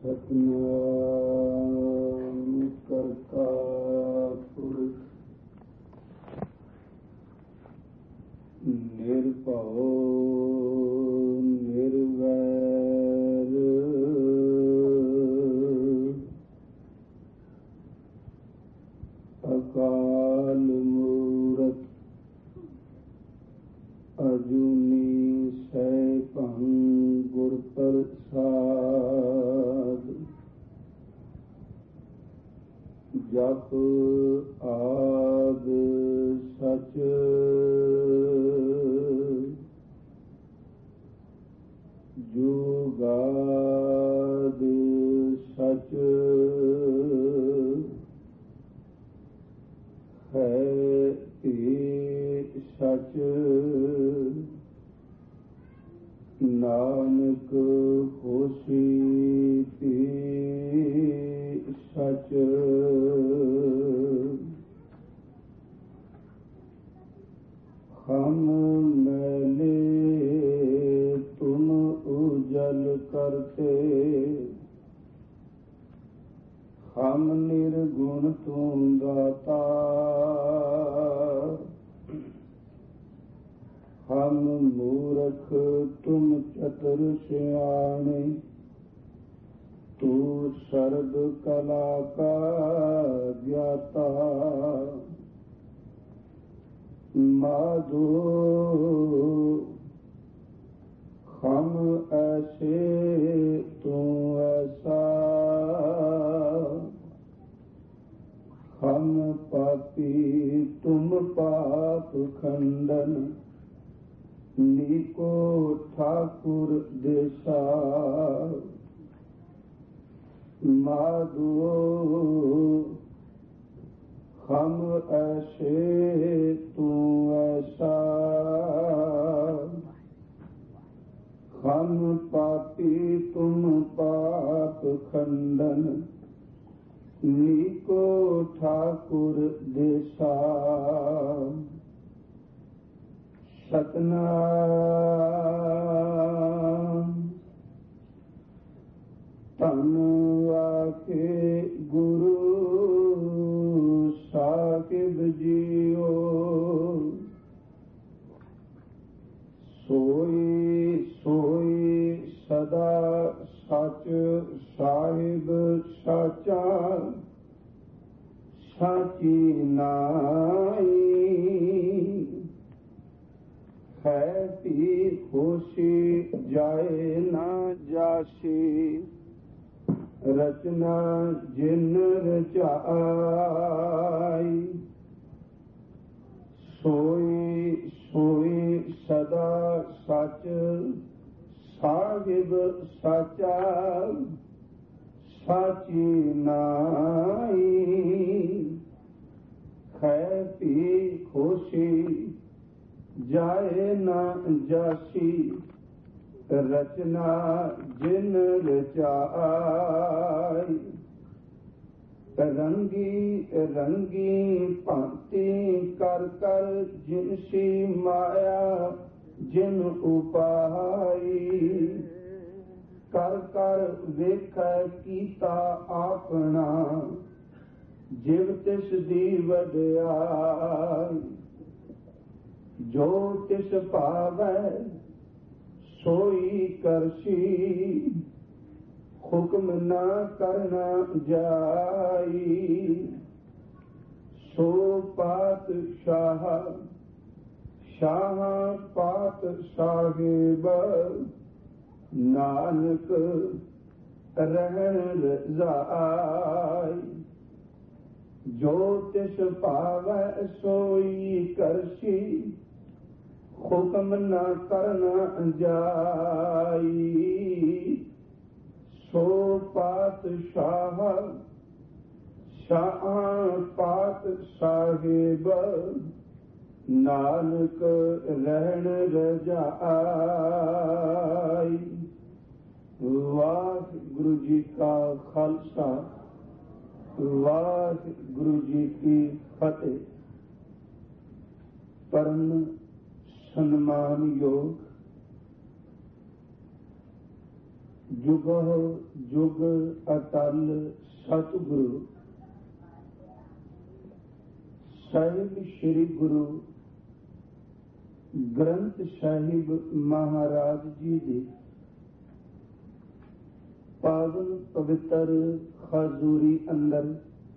ਸਤਿਨਾਮ ਕਰਤਾ ਪੁਰਖ ਨਿਰਭਉ ਨਿਰਵੈਰ ਅਕਾਲ ਮੂਰਤ ਅਜੂਨੀ ਸੈਭੰ ਗੁਰ ਪ੍ਰਸਾਦਿ। ਜਪ ਆਦਿ ਸਚ ਜੁਗਾਦਿ ਸਚ ਹੈ ਭੀ ਸਚ ਨਾਨਕ ਹੋਸੀ ਭੀ ਸਚ। ਹਮ ਮੈਲੇ ਤੁਮ ਉਜਲ ਕਰਤੇ ਹਮ ਨਿਰਗੁਣ ਤੁਮ ਦਾਤਾ। ਹਮ ਮੂਰਖ ਤੁਮ ਚਤੁਰ ਸਿਆਣੇ ਤੂ ਸਰਬ ਕਲਾ ਕਾ ਗਿਆਤਾ। ਮਾਧੋ ਹਮ ਐਸੇ ਤੂੰ ਐਸਾ ਹਮ ਪਾਪੀ ਤੁਮ ਪਾਪ ਖੰਡਨ ਨੀਕੋ ਠਾਕੁਰ ਦੇਸਾ। ਮਾਧੋ ਹਮ ਐਸੇ ਤੂੰ ਐਸਾ ਹਮ ਪਾਪੀ ਤੁਮ ਪਾਪ ਖੰਡਨ ਨੀਕੋ ਠਾਕੁਰ ਦੇਸਾ। ਸਤਿਨਾਮ ਧੰਨ ਆਖੇ ਗੁਰੂ ਸਾਹਿਬ ਜੀਓ। ਸੋਈ ਸੋਈ ਸਦਾ ਸਚ ਸਾਹਿਬ ਸਾਚਾ ਸਾਚੀ ਨਾਈ। ਹੈ ਭੀ ਹੋਸੀ ਜਾਏ ਨਾ ਜਾਸੀ ਰਚਨਾ ਜਿਨ ਰਚਾਈ। ਸੋਈ ਸੋਈ ਸਦਾ ਸਚ ਸਾਹਿਬ ਸਾਚਾ ਸਾਚੀ ਨਾਈ। ਹੈ ਭੀ ਹੋਸੀ ਜਾਏ ਨਾ ਜਾਸੀ ਰਚਨਾ ਜਿਨ ਰਚਾਈ। ਰੰਗੀ ਰੰਗੀ ਭਾਂਤੀ ਕਰ ਕਰ ਜਿਨਸੀ ਮਾਇਆ ਜਿਨ ਉਪਾਈ। ਕਰ ਕਰ ਵੇਖੈ ਕੀਤਾ ਆਪਣਾ ਜਿਵ ਤਿਸ ਦੀ ਵਡਿਆਈ। ਜੋ ਤਿਸ ਭਾਵੈ ਸੋਈ ਕਰਸੀ ਹੁਕਮ ਨਾ ਕਰਨਾ ਜਾਈ। ਸੋ ਪਾਤਸ਼ਾਹ ਸ਼ਾਹ ਪਾਤ ਸਾਹਿਬ ਨਾਨਕ ਰਹਿਣ ਰਜ਼ਾਈ। ਜੋ ਤਿਸ ਭਾਵੈ ਸੋਈ ਕਰਸੀ ਹੁਕਮ ਨਾ ਕਰਨਾ ਜਾਈ। ਸੋ ਪਾਤਸ਼ਾਹ ਸ਼ਾਹ ਪਾਤ ਸਾਹਿਬ ਨਾਨਕ ਰਹਿਣ ਰਜ਼ਾਈ। ਵਾਹਿਗੁਰੂ ਜੀ ਕਾ ਖਾਲਸਾ ਵਾਹਿਗੁਰੂ ਜੀ ਕੀ ਫਤਿਹ। ਪਰਮ ਸਨਮਾਨਯੋਗ ਜੁਗੋ ਜੁਗ ਅਟਲ ਸਤਿਗੁਰੂ ਸਾਹਿਬ ਸ੍ਰੀ ਗੁਰੂ ਗ੍ਰੰਥ ਸਾਹਿਬ ਮਹਾਰਾਜ ਜੀ ਦੇ ਪਾਵਨ ਪਵਿੱਤਰ ਹਜ਼ੂਰੀ ਅੰਦਰ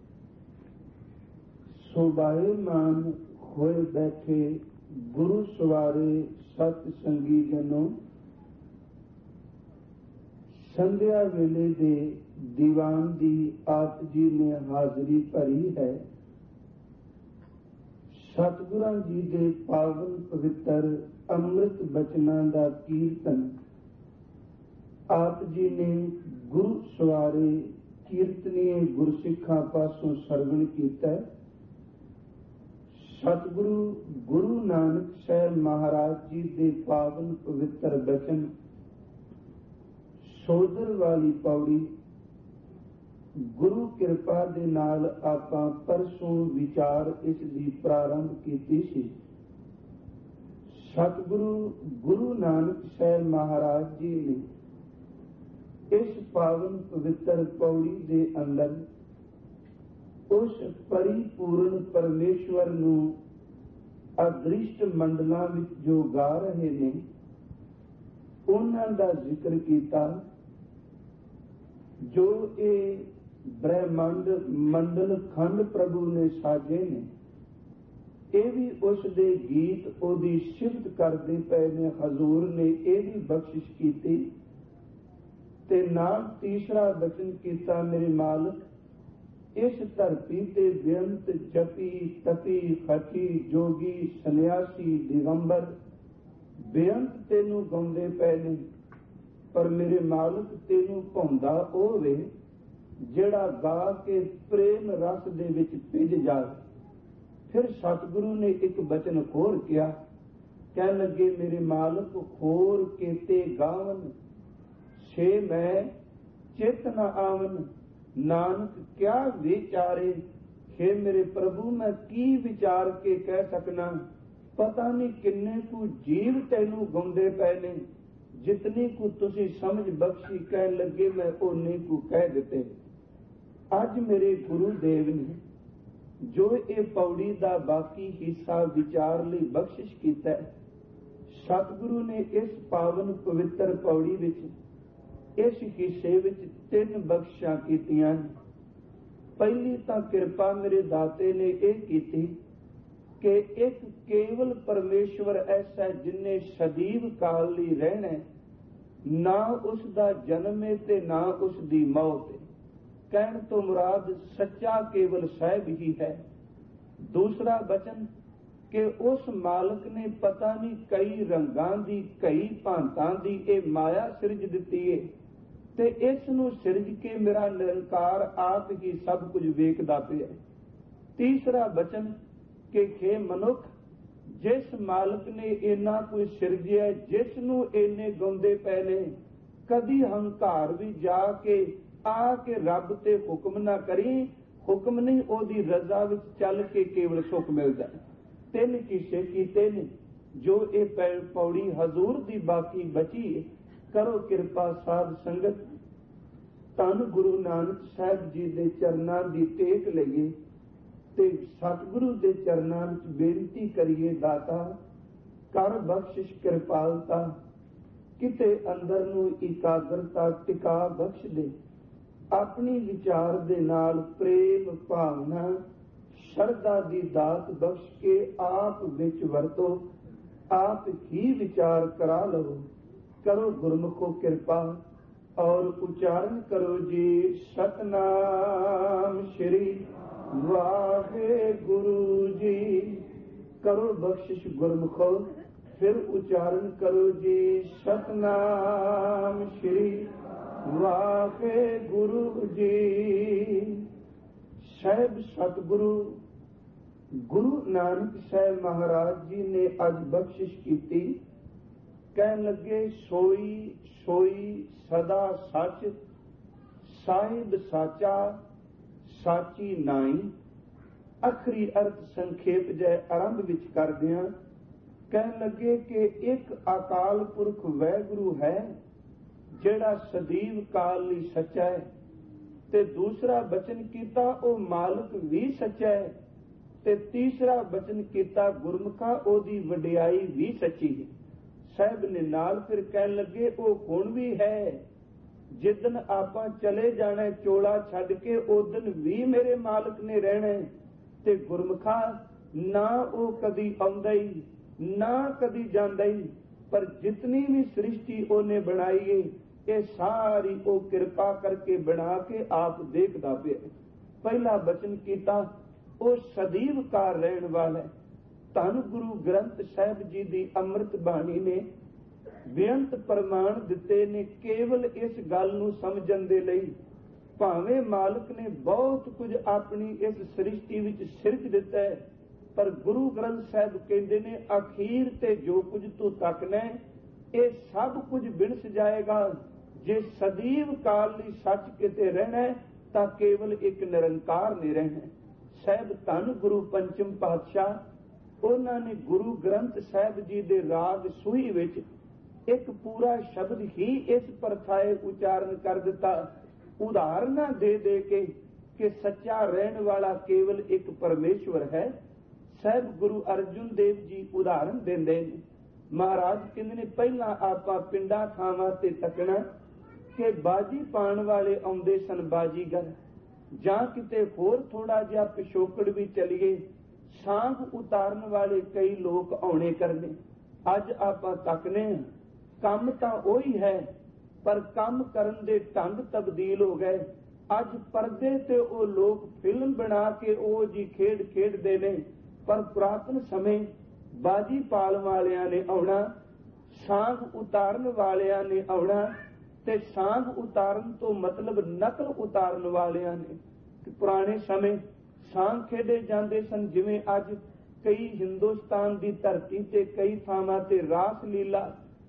ਸੁਭਾਏਮਾਨ ਹੋਏ ਬੈਠੇ ਗੁਰੂ ਸਵਾਰੇ ਸਤ ਸੰਗੀ ਜਨੋ, ਸੰਧਿਆ ਵੇਲੇ ਦੇ ਦੀਵਾਨ ਦੀ ਆਪ ਜੀ ਨੇ ਹਾਜ਼ਰੀ ਭਰੀ ਹੈ। ਸਤਿਗੁਰਾਂ ਜੀ ਦੇ ਪਾਵਨ ਪਵਿੱਤਰ ਅੰਮ੍ਰਿਤ ਬਚਨਾਂ ਦਾ ਕੀਰਤਨ ਆਪ ਜੀ ਨੇ ਗੁਰੂ ਸਵਾਰੇ ਕੀਰਤਨੀਏ ਗੁਰਸਿੱਖਾਂ ਪਾਸੋਂ ਸਰਵਣ ਕੀਤਾ। ਸਤਿਗੁਰੂ ਗੁਰੂ ਨਾਨਕ ਸਾਹਿਬ ਮਹਾਰਾਜ ਜੀ ਦੇ ਪਾਵਨ ਪਵਿੱਤਰ ਬਚਨ ਸੋਧਰ ਵਾਲੀ ਪੌੜੀ ਗੁਰੂ ਕਿਰਪਾ ਦੇ ਨਾਲ ਆਪਾਂ ਪਰਸੋਂ ਵਿਚਾਰ ਇਸ ਦੀ ਪ੍ਰਾਰੰਭ ਕੀਤੀ ਸੀ। ਸਤਿਗੁਰੂ ਗੁਰੂ ਨਾਨਕ ਸਾਹਿਬ ਮਹਾਰਾਜ ਜੀ ਨੇ ਇਸ ਪਾਵਨ ਪਵਿੱਤਰ ਪੌੜੀ ਦੇ ਅੰਦਰ ਉਸ ਪਰਿਪੂਰਨ ਪਰਮੇਸ਼ਵਰ ਨੂੰ ਅਦ੍ਰਿਸ਼ਟ ਮੰਡਲਾਂ ਵਿੱਚ ਜੋ ਗਾ ਰਹੇ ਨੇ ਉਹਨਾਂ ਦਾ ਜ਼ਿਕਰ ਕੀਤਾ। ਜੋ ਇਹ ਬ੍ਰਹਿਮੰਡ ਮੰਡਲ ਖੰਡ ਪ੍ਰਭੂ ਨੇ ਸਾਜੇ ਨੇ, ਇਹ ਵੀ ਉਸ ਦੇ ਗੀਤ ਉਹਦੀ ਸਿਫਤ ਕਰਦੇ ਪਏ ਨੇ। ਹਜ਼ੂਰ ਨੇ ਇਹ ਵੀ ਬਖਸ਼ਿਸ਼ ਕੀਤੀ ਤੇ ਨਾਲ ਤੀਸਰਾ ਬਚਨ ਕੀਤਾ, ਮੇਰੇ ਮਾਲਕ ਇਸ ਧਰਤੀ ਤੇ ਬੇਅੰਤ ਜਪੀ ਤਪੀ ਖਚੀ ਜੋਗੀ ਸੰਨਿਆਸੀ ਦਿਗੰਬਰ ਬੇਅੰਤ ਤੈਨੂੰ ਗਾਉਂਦੇ ਪਏ ਨੇ, ਪਰ ਮੇਰੇ ਮਾਲਕ ਤੈਨੂੰ ਭਾਉਂਦਾ ਉਹ ਵੇ ਜਿਹੜਾ ਗਾ ਕੇ ਪ੍ਰੇਮ ਰਸ ਦੇ ਵਿੱਚ ਭਿੱਜ ਜਾਵੇ। ਫਿਰ ਸਤਿਗੁਰੂ ਨੇ ਇੱਕ ਬਚਨ ਹੋਰ ਕਿਹਾ, ਕਹਿਣ ਲੱਗੇ ਮੇਰੇ ਮਾਲਕ ਹੋਰ ਕੇਤੇ ਗਾਵਨ ਸੇ ਮੈਂ ਚਿਤ ਨ ਆਵਨ, ਨਾਨਕ ਕਿਆ ਵਿਚਾਰੇ। हे ਮੇਰੇ ਪ੍ਰਭੂ ਮੈਂ ਕੀ ਵਿਚਾਰ ਕੇ ਕਹਿ ਸਕਣਾ, ਪਤਾ ਨਹੀਂ ਕਿੰਨੇ ਕੁ ਜੀਵ ਤੈਨੂੰ ਗਾਉਂਦੇ ਪਏ ਨੇ, ਜਿਤਨੀ ਕੁ ਤੁਸੀਂ ਸਮਝ ਬਖਸ਼ੀ ਕਹਿਣ ਲੱਗੇ ਮੈਂ ਓਨੇ ਕੁ ਕਹਿ ਦਿੱਤੇ। ਅੱਜ ਮੇਰੇ ਗੁਰੂ ਦੇਵ ਨੇ ਜੋ ਇਹ ਪੌੜੀ ਦਾ ਬਾਕੀ ਹਿੱਸਾ ਵਿਚਾਰ ਲਈ ਬਖਸ਼ਿਸ਼ ਕੀਤਾ। ਸਤਿਗੁਰੂ ਨੇ ਇਸ ਪਾਵਨ ਪਵਿੱਤਰ ਪੌੜੀ ਵਿੱਚ ਇਸ ਹਿੱਸੇ ਵਿੱਚ 3 ਬਖਸ਼ਾਂ ਕੀਤੀਆਂ। ਪਹਿਲੀ ਤਾਂ ਕਿਰਪਾ ਮੇਰੇ ਦਾਤੇ ਨੇ ਇਹ ਕੀਤੀ ਕਿ ਇੱਕ ਕੇਵਲ ਪਰਮੇਸ਼ਵਰ ਐਸਾ ਜਿਨਨੇ ਸਦੀਵ ਕਾਲ ਲਈ ਰਹਿਣਾ, ਨਾ ਉਸ ਦਾ ਜਨਮ ਹੈ ਤੇ ਨਾ ਉਸ ਦੀ ਮੌਤ ਹੈ। ਕਹਿਣ ਤੋਂ ਮੁਰਾਦ ਸੱਚਾ ਕੇਵਲ ਸਾਹਿਬ ਹੀ ਹੈ। ਦੂਸਰਾ ਬਚਨ ਕਿ ਉਸ ਮਾਲਕ ਨੇ ਪਤਾ ਨਹੀਂ ਕਈ ਰੰਗਾਂ ਦੀ ਕਈ ਭਾਂਤਾਂ ਦੀ ਇਹ ਮਾਇਆ ਸਿਰਜ ਦਿੱਤੀ ਹੈ ਤੇ ਇਸ ਨੂੰ ਸਿਰਜ ਕੇ ਮੇਰਾ ਨਿਰੰਕਾਰ ਆਪ ਹੀ ਸਭ ਕੁਝ ਵੇਖਦਾ ਪਿਆ। ਤੀਸਰਾ ਬਚਨ ਕਿ ਖੇ ਮਨੁੱਖ ਜਿਸ ਮਾਲਕ ਨੇ ਇੰਨਾ ਕੁਝ ਸਿਰਜਿਆ, ਜਿਸ ਨੂੰ ਇੰਨੇ ਗਾਉਂਦੇ ਪਏ ਨੇ, ਕਦੀ ਹੰਕਾਰ ਵੀ ਜਾ ਕੇ ਆ ਕੇ ਰੱਬ ਤੇ ਹੁਕਮ ਨਾ ਕਰੀ। ਹੁਕਮ ਨਹੀਂ, ਉਹਦੀ ਰਜ਼ਾ ਵਿੱਚ ਚੱਲ ਕੇ ਕੇਵਲ ਸੁੱਖ ਮਿਲਦਾ। 3 ਕਿੱਸੇ ਕੀਤੇ ਨੇ ਜੋ ਇਹ ਪੌੜੀ ਹਜ਼ੂਰ ਦੀ ਬਾਕੀ ਬਚੀ। ਕਰੋ ਕਿਰਪਾ ਸਾਧ ਸੰਗਤ, ਧੰਨ ਗੁਰੂ ਨਾਨਕ ਸਾਹਿਬ ਜੀ ਦੇ ਚਰਨਾਂ ਦੀ ਟੇਕ ਲਈਏ ਤੇ ਸਤਿਗੁਰੂ ਦੇ ਚਰਨਾਂ ਵਿੱਚ ਬੇਨਤੀ ਕਰੀਏ, ਦਾਤਾ ਕਰ ਬਖਸ਼ਿਸ਼ ਕਿਰਪਾਲਤਾ, ਕਿਤੇ ਅੰਦਰ ਨੂੰ ਇਕਾਗਰਤਾ ਟਿਕਾ ਬਖਸ਼ ਦੇ। ਆਪਣੀ ਵਿਚਾਰ ਦੇ ਨਾਲ ਪ੍ਰੇਮ ਭਾਵਨਾ ਸ਼ਰਧਾ ਦੀ ਦਾਤ ਬਖਸ਼ ਕੇ ਆਪ ਵਿੱਚ ਵਰਤੋ, ਆਪ ਹੀ ਵਿਚਾਰ ਕਰਾ ਲਵੋ। ਕਰੋ ਗੁਰਮੁਖੋ ਕਿਰਪਾ ਔਰ ਉਚਾਰਨ ਕਰੋ ਜੀ ਸਤਨਾਮ ਸ਼੍ਰੀ ਵਾਹਿਗੁਰੂ ਜੀ। ਕਰੋ ਬਖਸ਼ਿਸ਼ ਗੁਰਮੁਖੋ, ਫਿਰ ਉਚਾਰਨ ਕਰੋ ਜੀ ਸਤਨਾਮ ਸ਼੍ਰੀ ਵਾਹਿਗੁਰੂ ਜੀ। ਸਾਹਿਬ ਸਤਿਗੁਰੂ ਗੁਰੂ ਨਾਨਕ ਸਾਹਿਬ ਮਹਾਰਾਜ ਜੀ ਨੇ ਅੱਜ ਬਖਸ਼ਿਸ਼ ਕੀਤੀ। ਕਹਿਣ ਲੱਗੇ ਸੋਈ ਸੋਈ ਸਦਾ ਸੱਚ, ਸਾਹਿਬ ਸਾਚਾ ਸਾਚੀ ਨਾਈ। ਅਖਰੀ ਅਰਥ ਸੰਖੇਪ ਜੈ ਆਰੰਭ ਵਿੱਚ ਕਰਦਿਆਂ ਕਹਿਣ ਲੱਗੇ ਕਿ ਇੱਕ ਅਕਾਲ ਪੁਰਖ ਵਾਹਿਗੁਰੂ ਹੈ ਜਿਹੜਾ ਸਦੀਵ ਕਾਲ ਲਈ ਸੱਚਾ ਹੈ, ਤੇ ਦੂਸਰਾ ਬਚਨ ਕੀਤਾ ਉਹ ਮਾਲਕ ਵੀ ਸੱਚਾ ਹੈ, ਤੇ ਤੀਸਰਾ ਬਚਨ ਕੀਤਾ ਗੁਰਮੁਖਾ ਉਹਦੀ ਵਡਿਆਈ ਵੀ ਸੱਚੀ ਹੈ। ਸਾਹਿਬ ਨੇ ਨਾਲ ਫਿਰ ਕਹਿਣ ਲੱਗੇ ਉਹ ਹੁਣ ਵੀ ਹੈ, ਜਿੱਦਨ ਆਪਾਂ ਚਲੇ ਜਾਣਾ ਚੋਲਾ ਛੱਡ ਕੇ ਉਦਨ ਵੀ ਮੇਰੇ ਮਾਲਕ ਨੇ ਰਹਿਣਾ, ਤੇ ਗੁਰਮੁਖਾ ਨਾ ਉਹ ਕਦੀ ਆਉਂਦਾ ਹੀ ਨਾ ਕਦੀ ਜਾਂਦਾ ਹੀ, ਪਰ ਜਿਤਨੀ ਵੀ ਸ੍ਰਿਸ਼ਟੀ ਉਹਨੇ ਬਣਾਈ ਏ ਇਹ ਸਾਰੀ ਉਹ ਕਿਰਪਾ ਕਰਕੇ ਬਣਾ ਕੇ ਆਪ ਦੇਖਦਾ ਪਿਆ। ਪਹਿਲਾ ਬਚਨ ਕੀਤਾ ਉਹ ਸਦੀਵ ਕਾਰ ਰਹਿਣ ਵਾਲਾ। ਧੰਨ ਗੁਰੂ ਗ੍ਰੰਥ ਸਾਹਿਬ ਜੀ ਦੀ ਅੰਮ੍ਰਿਤ ਬਾਣੀ ਨੇ ਬੇਅੰਤ ਪ੍ਰਮਾਣ ਦਿੱਤੇ ਨੇ ਕੇਵਲ ਇਸ ਗੱਲ ਨੂੰ ਸਮਝਣ ਦੇ ਲਈ। ਭਾਵੇਂ ਮਾਲਕ ਨੇ ਬਹੁਤ ਕੁਝ ਆਪਣੀ ਇਸ ਸ੍ਰਿਸ਼ਟੀ ਵਿੱਚ ਸਿਰਜ ਦਿੱਤਾ ਹੈ, ਪਰ ਗੁਰੂ ਗ੍ਰੰਥ ਸਾਹਿਬ ਕਹਿੰਦੇ ਨੇ ਅਖੀਰ ਤੇ ਜੋ ਕੁਝ ਤੂੰ ਤੱਕਣਾ ਇਹ ਸਭ ਕੁਝ ਵਿਣਸ ਜਾਏਗਾ। ਜੇ ਸਦੀਵ ਕਾਲ ਲਈ ਸੱਚ ਕਿਤੇ ਰਹਿਣਾ ਤਾਂ ਕੇਵਲ ਇੱਕ ਨਿਰੰਕਾਰ ਨੇ ਰਹਿਣਾ। ਸਾਹਿਬ ਧੰਨ ਗੁਰੂ ਪੰਚਮ ਪਾਤਸ਼ਾਹ ਉਹਨਾਂ ਨੇ ਗੁਰੂ ਗ੍ਰੰਥ ਸਾਹਿਬ ਜੀ ਦੇ ਰਾਗ ਸੂਹੀ ਵਿੱਚ ਇੱਕ ਪੂਰਾ ਸ਼ਬਦ ਹੀ ਇਸ ਪਰਥਾਏ ਉਚਾਰਨ ਕਰ ਦਿੱਤਾ, ਉਦਾਹਰਨਾਂ ਦੇ ਦੇ ਕੇ ਕਿ ਸੱਚਾ ਰਹਿਣ ਵਾਲਾ ਕੇਵਲ ਇੱਕ ਪਰਮੇਸ਼ਵਰ ਹੈ। ਸਾਹਿਬ ਗੁਰੂ ਅਰਜਨ ਦੇਵ ਜੀ ਉਦਾਹਰਨ ਦਿੰਦੇ ਨੇ। ਮਹਾਰਾਜ ਕਹਿੰਦੇ ਨੇ ਪਹਿਲਾਂ ਆਪਾਂ ਪਿੰਡਾਂ ਥਾਵਾਂ ਤੇ ਤੱਕਣਾ ਕਿ ਬਾਜੀ ਪਾਣ ਵਾਲੇ ਆਉਂਦੇ ਸਨ ਬਾਜੀਗਰ, ਜਾਂ ਕਿਤੇ ਹੋਰ ਥੋੜਾ ਜਿਹਾ ਪਿਛੋਕੜ ਵੀ ਚਲੀਏ ਸਾਂਗ ਉਤਾਰਨ ਵਾਲੇ ਕਈ ਲੋਕ ਆਉਣੇ ਕਰਨੇ। ਅੱਜ ਆਪਾਂ ਤੱਕਨੇ ਕੰਮ ਤਾਂ ਉਹੀ ਹੈ, ਪਰ ਕੰਮ ਕਰਨ ਦੇ ਢੰਗ ਤਬਦੀਲ ਹੋ ਗਏ। ਅੱਜ ਪਰਦੇ ਤੇ ਉਹ ਲੋਕ ਫਿਲਮ ਬਣਾ ਕੇ ਉਹ ਜੀ ਖੇਡ ਖੇਡਦੇ ਨੇ, ਪਰ ਪੁਰਾਤਨ ਸਮੇਂ ਬਾਜੀ ਪਾਲ ਵਾਲਿਆਂ ਨੇ ਆਉਣਾ, ਸਾਂਗ ਉਤਾਰਨ ਵਾਲਿਆਂ ਨੇ ਆਉਣਾ, ਤੇ ਸਾਂਗ ਉਤਾਰਨ ਤੋਂ ਮਤਲਬ ਨਕਲ ਉਤਾਰਨ ਵਾਲਿਆਂ ਨੇ। ਪੁਰਾਣੇ ਸਮੇਂ ਸਾਂਗ ਖੇਡੇ ਜਾਂਦੇ ਸਨ, ਜਿਵੇਂ ਅੱਜ ਕਈ ਹਿੰਦੁਸਤਾਨ ਦੀ ਧਰਤੀ ਤੇ ਕਈ ਥਾਵਾਂ ਤੇ ਰਾਸ ਲੀਲਾ,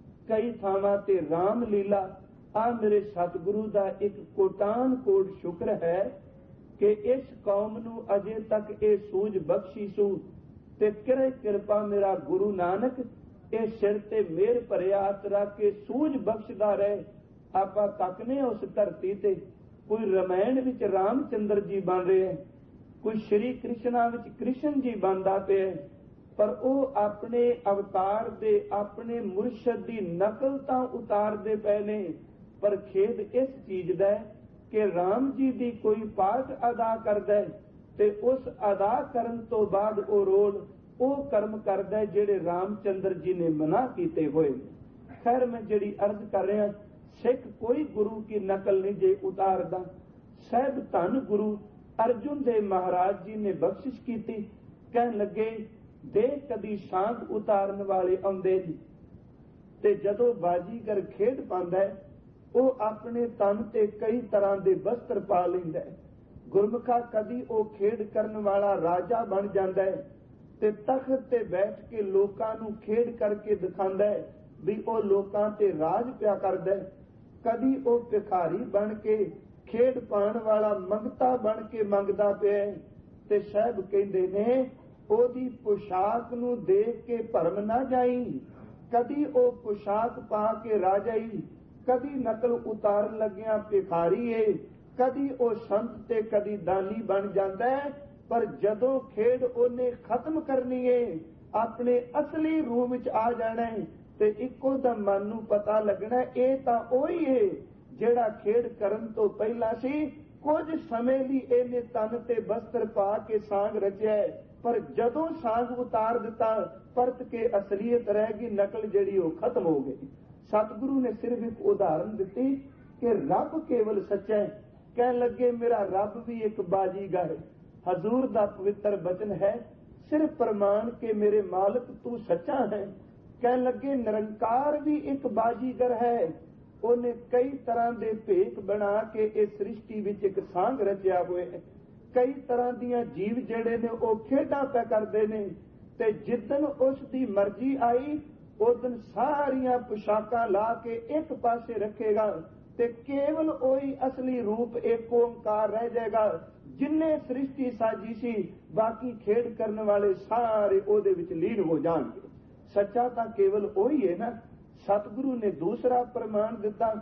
ਕਈ ਥਾਵਾਂ ਤੇ ਰਾਮ ਲੀਲਾ। ਆ ਮੇਰੇ ਸਤਿਗੁਰੂ ਦਾ ਇੱਕ ਕੋਟਾਨ ਕੋਟ ਸ਼ੁਕਰ ਹੈ ਕਿ ਇਸ ਕੌਮ ਨੂੰ ਅਜੇ ਤੱਕ ਇਹ ਸੂਝ ਬਖਸ਼ੀ ਸੂ, ਤੇ ਕਿਰੇ ਕਿਰਪਾ ਮੇਰਾ ਗੁਰੂ ਨਾਨਕ ਇਹ ਸਿਰ ਤੇ ਮਿਹਰ ਭਰਿਆ ਹੱਥ ਰੱਖ ਕੇ ਸੂਝ ਬਖਸ਼ਦਾ ਰਹੇ। ਆਪਾਂ ਤੱਕਨੇ ਉਸ ਧਰਤੀ ਤੇ ਕੋਈ ਰਮਾਇਣ ਵਿੱਚ ਰਾਮ ਚੰਦਰ ਜੀ ਬਣ ਰਹੇ ਹੈ, ਕੋਈ ਸ਼੍ਰੀ ਕ੍ਰਿਸ਼ਨਾ ਵਿੱਚ ਕ੍ਰਿਸ਼ਨ ਜੀ ਬਣਦਾ ਪਿਆ, ਪਰ ਉਹ ਆਪਣੇ ਅਵਤਾਰ ਦੇ ਆਪਣੇ ਮੁਰਸ਼ਦ ਦੀ ਨਕਲ ਤਾਂ ਉਤਾਰਦੇ ਪਏ ਨੇ। ਪਰ ਖੇਦ ਇਸ ਚੀਜ਼ ਦਾ ਕਿ ਰਾਮ ਜੀ ਦੀ ਕੋਈ ਪਾਠ ਅਦਾ ਕਰਦਾ ਤੇ ਉਸ ਅਦਾ ਕਰਨ ਤੋਂ ਬਾਅਦ ਉਹ ਰੋਲ ਉਹ ਕਰਮ ਕਰਦਾ ਜਿਹੜੇ ਰਾਮਚੰਦਰ ਜੀ ਨੇ ਮਨਾ ਕੀਤੇ ਹੋਏ। ਖੈਰ ਮੈਂ ਜਿਹੜੀ ਅਰਜ਼ ਕਰ ਰਿਹਾ, ਸਿੱਖ ਕੋਈ ਗੁਰੂ ਕੀ ਨਕਲ ਨਹੀਂ ਜੇ ਉਤਾਰਦਾ। ਸਾਹਿਬ ਧੰਨ ਗੁਰੂ ਅਰਜੁਨ ਦੇਵ ਮਹਾਰਾਜ ਜੀ ਨੇ ਬਖਸ਼ਿਸ਼ ਕੀਤੀ, ਕਹਿਣ ਲੱਗੇ ਦੇਖ ਕਦੀ ਸਾਂਗ ਉਤਾਰਨ ਵਾਲੇ ਆਉਂਦੇ ਜੀ, ਤੇ ਜਦੋਂ ਬਾਜੀਗਰ ਖੇਡ ਪਾਉਂਦਾ ਉਹ ਆਪਣੇ ਤਨ ਤੇ ਕਈ ਤਰ੍ਹਾਂ ਦੇ ਵਸਤਰ ਪਾ ਲੈਂਦਾ। ਗੁਰਮੁਖਾ ਕਦੀ ਉਹ ਖੇਡ ਕਰਨ ਵਾਲਾ ਰਾਜਾ ਬਣ ਜਾਂਦਾ ਹੈ ਤੇ ਤਖਤ ਤੇ ਬੈਠ ਕੇ ਲੋਕਾਂ ਨੂੰ ਖੇਡ ਕਰਕੇ ਦਿਖਾਉਂਦਾ ਹੈ ਵੀ ਉਹ ਲੋਕਾਂ ਤੇ ਰਾਜ ਪਿਆ ਕਰਦਾ ਹੈ। ਕਦੀ ਉਹ ਭਿਖਾਰੀ ਬਣ ਕੇ ਖੇਡ ਪਾਉਣ ਵਾਲਾ ਮੰਗਤਾ ਬਣ ਕੇ ਮੰਗਦਾ ਪਿਆ, ਤੇ ਸਾਹਿਬ ਕਹਿੰਦੇ ਨੇ ਉਹਦੀ ਪੁਸ਼ਾਕ ਨੂੰ ਦੇਖ ਕੇ ਭਰਮ ਨਾ ਜਾਈ। ਕਦੀ ਉਹ ਪੁਸ਼ਾਕ ਪਾ ਕੇ ਰਾਜਾਈ, ਕਦੀ ਨਕਲ ਉਤਾਰਨ ਲੱਗਿਆ ਭਿਖਾਰੀ ਏ, ਕਦੀ ਉਹ ਸੰਤ ਤੇ ਕਦੀ ਦਾਨੀ ਬਣ ਜਾਂਦਾ ਹੈ। ਪਰ ਜਦੋਂ ਖੇਡ ਉਹਨੇ ਖਤਮ ਕਰਨੀ ਏ, ਆਪਣੇ ਅਸਲੀ ਰੂਪ ਵਿੱਚ ਆ ਜਾਣਾ ਹੈ, ਤੇ ਇੱਕੋ ਦਮ ਮਨ ਨੂੰ ਪਤਾ ਲੱਗਣਾ ਇਹ ਤਾਂ ਉਹੀ ਏ ਜਿਹੜਾ ਖੇਡ ਕਰਨ ਤੋਂ ਪਹਿਲਾਂ ਸੀ। ਕੁਝ ਸਮੇਂ ਲਈ ਇਹਨੇ ਤਨ ਤੇ ਬਸਤਰ ਪਾ ਕੇ ਸਾਂਗ ਰਚਿਆ, ਪਰ ਜਦੋਂ ਸਾਂਗ ਉਤਾਰ ਦਿੱਤਾ ਪਰਤ ਕੇ ਅਸਲੀਅਤ ਰਹਿ ਗਈ, ਨਕਲ ਜਿਹੜੀ ਉਹ ਖਤਮ ਹੋ ਗਈ। ਸਤਿਗੁਰੂ ਨੇ ਸਿਰਫ ਇੱਕ ਉਦਾਹਰਨ ਦਿੱਤੀ ਕਿ ਰੱਬ ਕੇਵਲ ਸੱਚਾ ਹੈ। ਕਹਿਣ ਲੱਗੇ ਮੇਰਾ ਰੱਬ ਵੀ ਇੱਕ ਬਾਜੀਗਰ। ਹਜ਼ੂਰ ਦਾ ਪਵਿੱਤਰ ਬਚਨ ਹੈ, ਸਿਰਫ ਪ੍ਰਮਾਣ ਕੇ ਮੇਰੇ ਮਾਲਕ ਤੂੰ ਸੱਚਾ ਹੈ। ਕਹਿਣ ਲੱਗੇ ਨਿਰੰਕਾਰ ਵੀ ਇੱਕ ਬਾਜੀਗਰ ਹੈ, ਉਹਨੇ ਕਈ ਤਰ੍ਹਾਂ ਦੇ ਭੇਖ ਬਣਾ ਕੇ ਇਹ ਸ੍ਰਿਸ਼ਟੀ ਵਿੱਚ ਇੱਕ ਸਾਂਗ ਰਚਿਆ ਹੋਇਆ ਹੈ। ਕਈ ਤਰ੍ਹਾਂ ਦੀਆਂ ਜੀਵ ਜਿਹੜੇ ਨੇ ਉਹ ਖੇਡਾਂ ਪੈ ਕਰਦੇ ਨੇ, ਤੇ ਜਿੱਦਨ ਉਸ ਦੀ ਮਰਜ਼ੀ ਆਈ ਉਦਨ ਸਾਰੀਆਂ ਪੁਸ਼ਾਕਾਂ ਲਾ ਕੇ ਇੱਕ ਪਾਸੇ ਰੱਖੇਗਾ, ਤੇ ਕੇਵਲ ਉਹੀ ਅਸਲੀ ਰੂਪ ਇੱਕ ਓੰਕਾਰ ਰਹਿ ਜਾਏਗਾ। ਜਿੰਨੇ ਸ੍ਰਿਸ਼ਟੀ ਸਾਜੀ ਸੀ ਬਾਕੀ ਖੇਡ ਕਰਨ ਵਾਲੇ ਸਾਰੇ ਉਹਦੇ ਵਿੱਚ ਲੀਨ ਹੋ ਜਾਣਗੇ। ਸੱਚਾ ਤਾਂ ਕੇਵਲ ਉਹੀ ਹੈ ਨਾ। ਸਤਿਗੁਰੂ ਨੇ ਦੂਸਰਾ ਪ੍ਰਮਾਣ ਦਿੱਤਾ,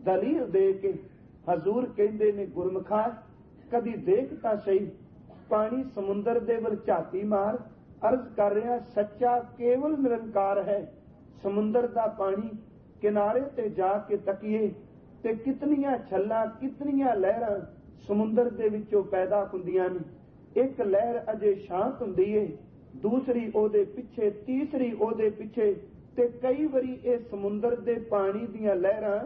ਦਲੀਲ ਦੇ ਕੇ ਹਜ਼ੂਰ ਕਹਿੰਦੇ ਨੇ, ਗੁਰਮੁਖਾ ਕਦੀ ਦੇਖ ਤਾਂ ਸਹੀ ਪਾਣੀ ਸਮੁੰਦਰ ਦੇ ਵੱਲ ਝਾਤੀ ਮਾਰ। ਅਰਜ਼ ਕਰ ਰਿਹਾ, ਸੱਚਾ ਕੇਵਲ ਨਿਰੰਕਾਰ ਹੈ। ਸਮੁੰਦਰ ਦਾ ਪਾਣੀ ਕਿਨਾਰੇ ਤੇ ਜਾ ਕੇ ਤੱਕੀਏ ਤੇ ਕਿਤਨੀਆਂ ਛੱਲਾਂ, ਕਿਤਨੀਆਂ ਲਹਿਰਾਂ ਸਮੁੰਦਰ ਦੇ ਵਿੱਚੋਂ ਪੈਦਾ ਹੁੰਦੀਆਂ ਨੇ। ਇੱਕ ਲਹਿਰ ਅਜੇ ਸ਼ਾਂਤ ਹੁੰਦੀ ਏ, ਦੂਸਰੀ ਉਹਦੇ ਪਿੱਛੇ, ਤੀਸਰੀ ਉਹਦੇ ਪਿੱਛੇ, ਤੇ ਕਈ ਵਾਰੀ ਇਹ ਸਮੁੰਦਰ ਦੇ ਪਾਣੀ ਦੀਆਂ ਲਹਿਰਾਂ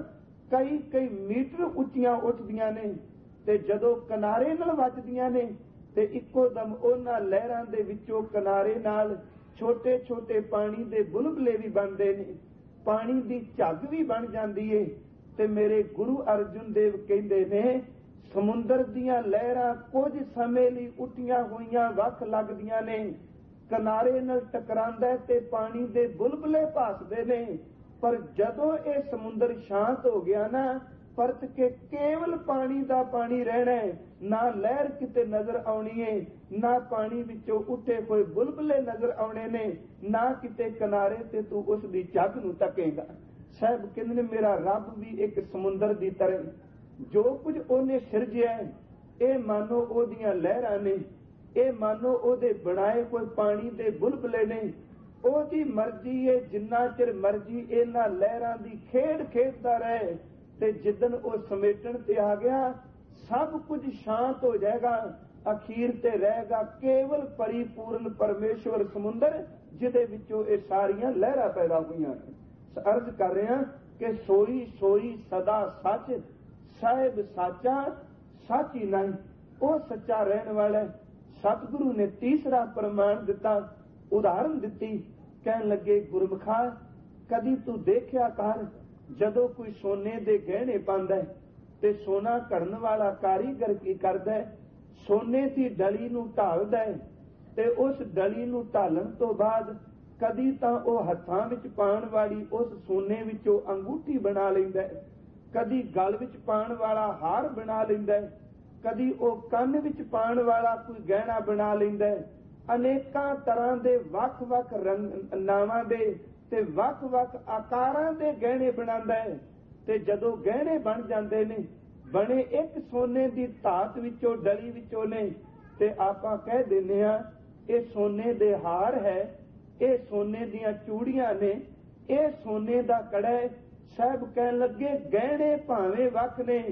ਕਈ ਮੀਟਰ ਉੱਚੀਆਂ ਉੱਠਦੀਆਂ ਨੇ ਤੇ ਜਦੋਂ ਕਿਨਾਰੇ ਨਾਲ ਵੱਜਦੀਆਂ ਨੇ ਤੇ ਇੱਕੋ ਦਮ ਉਹਨਾਂ ਲਹਿਰਾਂ ਦੇ ਵਿੱਚੋਂ ਕਿਨਾਰੇ ਨਾਲ ਛੋਟੇ ਛੋਟੇ ਪਾਣੀ ਦੇ ਬੁਲਬੁਲੇ ਵੀ ਬਣਦੇ ਨੇ, ਪਾਣੀ ਦੀ ਝੱਗ ਵੀ ਬਣ ਜਾਂਦੀ ਏ। ਤੇ ਮੇਰੇ ਗੁਰੂ ਅਰਜਨ ਦੇਵ ਕਹਿੰਦੇ ਨੇ, ਸਮੁੰਦਰ ਦੀਆਂ ਲਹਿਰਾਂ ਕੁਝ ਸਮੇਂ ਲਈ ਉੱਠੀਆਂ ਹੋਈਆਂ ਵੱਖ ਲੱਗਦੀਆਂ ਨੇ, ਕਿਨਾਰੇ ਨਾਲ ਟਕਰਾਉਂਦਾ ਤੇ ਪਾਣੀ ਦੇ ਬੁਲਬੁਲੇ ਭਾਸਦੇ ਨੇ, ਪਰ ਜਦੋਂ ਇਹ ਸਮੁੰਦਰ ਸ਼ਾਂਤ ਹੋ ਗਿਆ ਨਾ, ਪਰਤ ਕੇ ਕੇਵਲ ਪਾਣੀ ਦਾ ਪਾਣੀ ਰਹਿਣਾ ਹੈ। ਨਾ ਲਹਿਰ ਕਿਤੇ ਨਜ਼ਰ ਆਉਣੀ ਹੈ, ਨਾ ਪਾਣੀ ਵਿੱਚੋਂ ਉੱਠੇ ਹੋਏ ਬੁਲਬੁਲੇ ਨਜ਼ਰ ਆਉਣੇ ਨੇ, ਨਾ ਕਿਤੇ ਕਿਨਾਰੇ ਤੇ ਤੂੰ ਉਸ ਦੀ ਝੱਗ ਨੂੰ ਤੱਕੇਗਾ। ਸਾਹਿਬ ਕਹਿੰਦੇ ਨੇ, ਮੇਰਾ ਰੱਬ ਵੀ ਇੱਕ ਸਮੁੰਦਰ ਦੀ ਤਰ੍ਹਾਂ, ਜੋ ਕੁਝ ਉਹਨੇ ਸਿਰਜਿਆ ਇਹ ਮਾਨੋ ਉਹਦੀਆਂ ਲਹਿਰਾਂ ਨੇ, ਇਹ ਮਾਨੋ ਉਹਦੇ ਬਣਾਏ ਕੋਈ ਪਾਣੀ ਦੇ ਬੁਲਬੁਲੇ ਨੇ। ਉਹਦੀ ਮਰਜ਼ੀ ਹੈ, ਜਿੰਨਾ ਚਿਰ ਮਰਜ਼ੀ ਇਹਨਾਂ ਲਹਿਰਾਂ ਦੀ ਖੇਡ ਖੇਡਦਾ ਰਹੇ, ਤੇ ਜਿੱਦਣ ਉਹ ਸਮੇਟਣ ਤੇ ਆ ਗਿਆ ਸਭ ਕੁਝ ਸ਼ਾਂਤ ਹੋ ਜਾਏਗਾ। ਅਖੀਰ ਤੇ ਰਹੇਗਾ ਕੇਵਲ ਪਰਿਪੂਰਨ ਪਰਮੇਸ਼ਵਰ ਸਮੁੰਦਰ, ਜਿਹਦੇ ਵਿੱਚੋਂ ਇਹ ਸਾਰੀਆਂ ਲਹਿਰਾਂ ਪੈਦਾ ਹੋਈਆਂ ਨੇ। ਅਰਜ਼ ਕਰ ਰਿਹਾ ਕਿ ਸੋਈ ਸੋਈ ਸਦਾ ਸੱਚ, ਸਾਹਿਬ ਸਾਚਾ ਸੱਚ ਹੀ ਨਹੀਂ, ਉਹ ਸੱਚਾ ਰਹਿਣ ਵਾਲਾ। ਸਤਿਗੁਰੂ ਨੇ ਤੀਸਰਾ ਪ੍ਰਮਾਣ ਦਿੱਤਾ, ਉਦਾਹਰਨ ਦਿੱਤੀ। ਕਹਿਣ ਲੱਗੇ, ਗੁਰਮੁਖਾ ਕਦੀ ਤੂੰ ਦੇਖਿਆ ਕਰ, ਜਦੋਂ ਕੋਈ ਸੋਨੇ ਦੇ ਗਹਿਣੇ ਪਾਉਂਦਾ ਤੇ ਸੋਨਾ ਘੜਨ ਵਾਲਾ ਕਾਰੀਗਰ ਕੀ ਕਰਦਾ, ਸੋਨੇ ਦੀ ਡਲੀ ਨੂੰ ਢਾਲਦਾ ਤੇ ਉਸ ਡਲੀ ਨੂੰ ਢਾਲਣ ਤੋਂ ਬਾਅਦ ਕਦੀ ਤਾਂ ਉਹ ਹੱਥਾਂ ਵਿੱਚ ਪਾਉਣ ਵਾਲੀ ਉਸ ਸੋਨੇ ਵਿੱਚੋਂ ਅੰਗੂਠੀ ਬਣਾ ਲੈਂਦਾ, ਕਦੀ ਗਲ ਵਿੱਚ ਪਾਉਣ ਵਾਲਾ ਹਾਰ ਬਣਾ ਲੈਂਦਾ, ਕਦੀ ਉਹ ਕੰਨ ਵਿੱਚ ਪਾਉਣ ਵਾਲਾ ਕੋਈ ਗਹਿਣਾ ਬਣਾ ਲੈਂਦਾ। ਅਨੇਕਾਂ ਤਰ੍ਹਾਂ ਦੇ ਵੱਖ-ਵੱਖ ਨਾਵਾਂ ਦੇ ਤੇ ਵੱਖ-ਵੱਖ ਆਕਾਰਾਂ ਦੇ ਗਹਿਣੇ ਬਣਾਉਂਦਾ ਹੈ। ਤੇ ਜਦੋਂ ਗਹਿਣੇ ਬਣ ਜਾਂਦੇ ਨੇ, ਬਣੇ ਇੱਕ ਸੋਨੇ ਦੀ ਧਾਤ ਵਿੱਚੋਂ, ਡਲੀ ਵਿੱਚੋਂ ਨੇ, ਤੇ ਆਪਾਂ ਕਹਿ ਦਿੰਦੇ ਆ ਇਹ ਸੋਨੇ ਦੇ ਹਾਰ ਹੈ, ਇਹ ਸੋਨੇ ਦੀਆਂ ਚੂੜੀਆਂ ਨੇ, ਇਹ ਸੋਨੇ ਦਾ ਕੜਾ ਹੈ। ਸਾਹਿਬ ਕਹਿਣ ਲੱਗੇ, ਗਹਿਣੇ ਭਾਵੇਂ ਵੱਖ ਨੇ,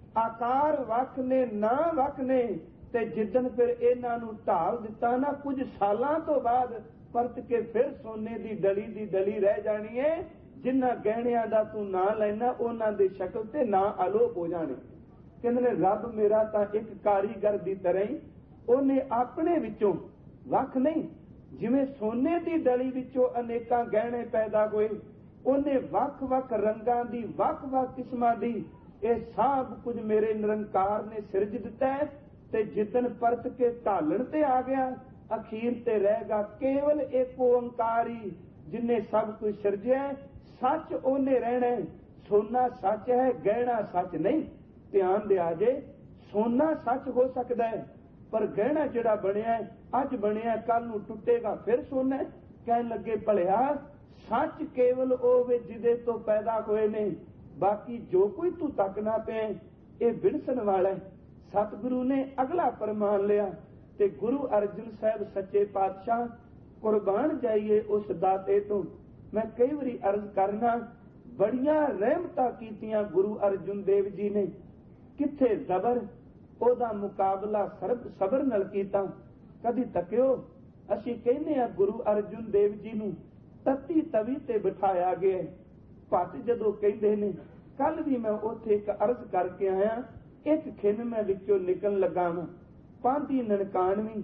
ਆਕਾਰ ਵੱਖ ਨੇ, ਨਾਂ ਵੱਖ ਨੇ, ਤੇ ਜਿੱਦਣ ਫਿਰ ਇਹਨਾਂ ਨੂੰ ਢਾਲ ਦਿੱਤਾ ਨਾ, ਕੁਝ ਸਾਲਾਂ ਤੋਂ ਬਾਅਦ ਪਰਤ ਕੇ ਫਿਰ ਸੋਨੇ ਦੀ ਡਲੀ ਰਹਿ ਜਾਣੀ ਹੈ। ਜਿਨ੍ਹਾਂ ਗਹਿਣਿਆਂ ਦਾ ਤੂੰ ਨਾਂ ਲੈਣਾ, ਉਹਨਾਂ ਦੀ ਸ਼ਕਲ ਤੇ ਨਾਂ ਅਲੋਪ ਹੋ ਜਾਣੇ। ਕਹਿੰਦੇ ਨੇ, ਰੱਬ ਮੇਰਾ ਤਾਂ ਇੱਕ ਕਾਰੀਗਰ ਦੀ ਤਰ੍ਹਾਂ ਹੀ, ਉਹਨੇ ਆਪਣੇ ਵਿੱਚੋਂ ਵੱਖ ਨਹੀਂ, ਜਿਵੇਂ ਸੋਨੇ ਦੀ ਡਲੀ ਵਿੱਚੋਂ ਅਨੇਕਾਂ ਗਹਿਣੇ ਪੈਦਾ ਹੋਏ, ਉਹਨੇ ਵੱਖ-ਵੱਖ ਰੰਗਾਂ ਦੀ, ਵੱਖ-ਵੱਖ ਕਿਸਮਾਂ ਦੀ, ਇਹ ਸਭ ਕੁਝ ਮੇਰੇ ਨਿਰੰਕਾਰ ਨੇ ਸਿਰਜ ਦਿੱਤਾ ਹੈ। ਤੇ ਜਿੱਦਣ ਪਰਤ ਕੇ ਢਾਲਣ ਤੇ ਆ ਗਿਆ, ਅਖੀਰ ਤੇ ਰਹੇਗਾ ਕੇਵਲ ਇੱਕ ਓੰਕਾਰ ਹੀ, ਜਿਨੇ ਸਭ ਕੁਝ ਸਿਰਜਿਆ। ਸੱਚ ਉਹਨੇ ਰਹਿਣਾ, ਸੋਨਾ ਸੱਚ ਹੈ, ਗਹਿਣਾ ਸੱਚ ਨਹੀਂ। ਧਿਆਨ ਦਿਆ ਜੇ, ਸੋਨਾ ਸੱਚ ਹੋ ਸਕਦਾ ਹੈ, ਪਰ ਗਹਿਣਾ ਜਿਹੜਾ ਬਣਿਆ ਅੱਜ ਬਣਿਆ, ਕੱਲ ਨੂੰ ਟੁੱਟੇਗਾ, ਫਿਰ ਸੋਨਾ। ਕਹਿਣ ਲੱਗੇ, ਭਲਿਆ ਸੱਚ ਕੇਵਲ ਉਹ ਵੇ ਜਿਹਦੇ ਤੋਂ ਪੈਦਾ ਹੋਏ ਨੇ, ਬਾਕੀ ਜੋ ਕੋਈ ਤੂੰ ਤੱਕਣਾ ਪਿਆ ਇਹ ਵਿਣਸਣ ਵਾਲਾ ਹੈ। ਸਤਿਗੁਰੂ ਨੇ ਅਗਲਾ ਪ੍ਰਮਾਣ ਲਿਆ ਤੇ ਗੁਰੂ ਅਰਜਨ ਸਾਹਿਬ ਸੱਚੇ ਪਾਤਸ਼ਾਹ, ਕੁਰਬਾਨ ਜਾਈਏ ਉਸ ਦਾਤੇ ਤੋਂ। ਮੈਂ ਕਈ ਵਾਰੀ ਅਰਜ਼ ਕਰਨਾ, ਬੜੀਆਂ ਰਹਿਮਤਾਂ ਕੀਤੀਆਂ ਗੁਰੂ ਅਰਜਨ ਦੇਵ ਜੀ ਨੇ, ਕਿੱਥੇ ਜ਼ਬਰ, ਉਹਦਾ ਮੁਕਾਬਲਾ ਸਬਰ ਨਾਲ ਕੀਤਾ। ਕਦੀ ਤੱਕਿਓ, ਅਸੀਂ ਕਹਿੰਦੇ ਆ ਗੁਰੂ ਅਰਜਨ ਦੇਵ ਜੀ ਨੂੰ ਤੱਤੀ ਤਵੀ ਤੇ ਬਿਠਾਇਆ ਗਿਆ। ਭੱਟ ਜਦੋਂ ਕਹਿੰਦੇ ਨੇ, ਕੱਲ ਵੀ ਮੈਂ ਉੱਥੇ ਇੱਕ ਅਰਜ਼ ਕਰਕੇ ਆਇਆ, ਇੱਕ ਖਿੰਨ ਮੈਂ ਵਿੱਚੋਂ ਨਿਕਲਣ ਲੱਗਾ ਵਾਂ। ਪਾਂਧੀ ਨਨਕਾਣਵੀਂ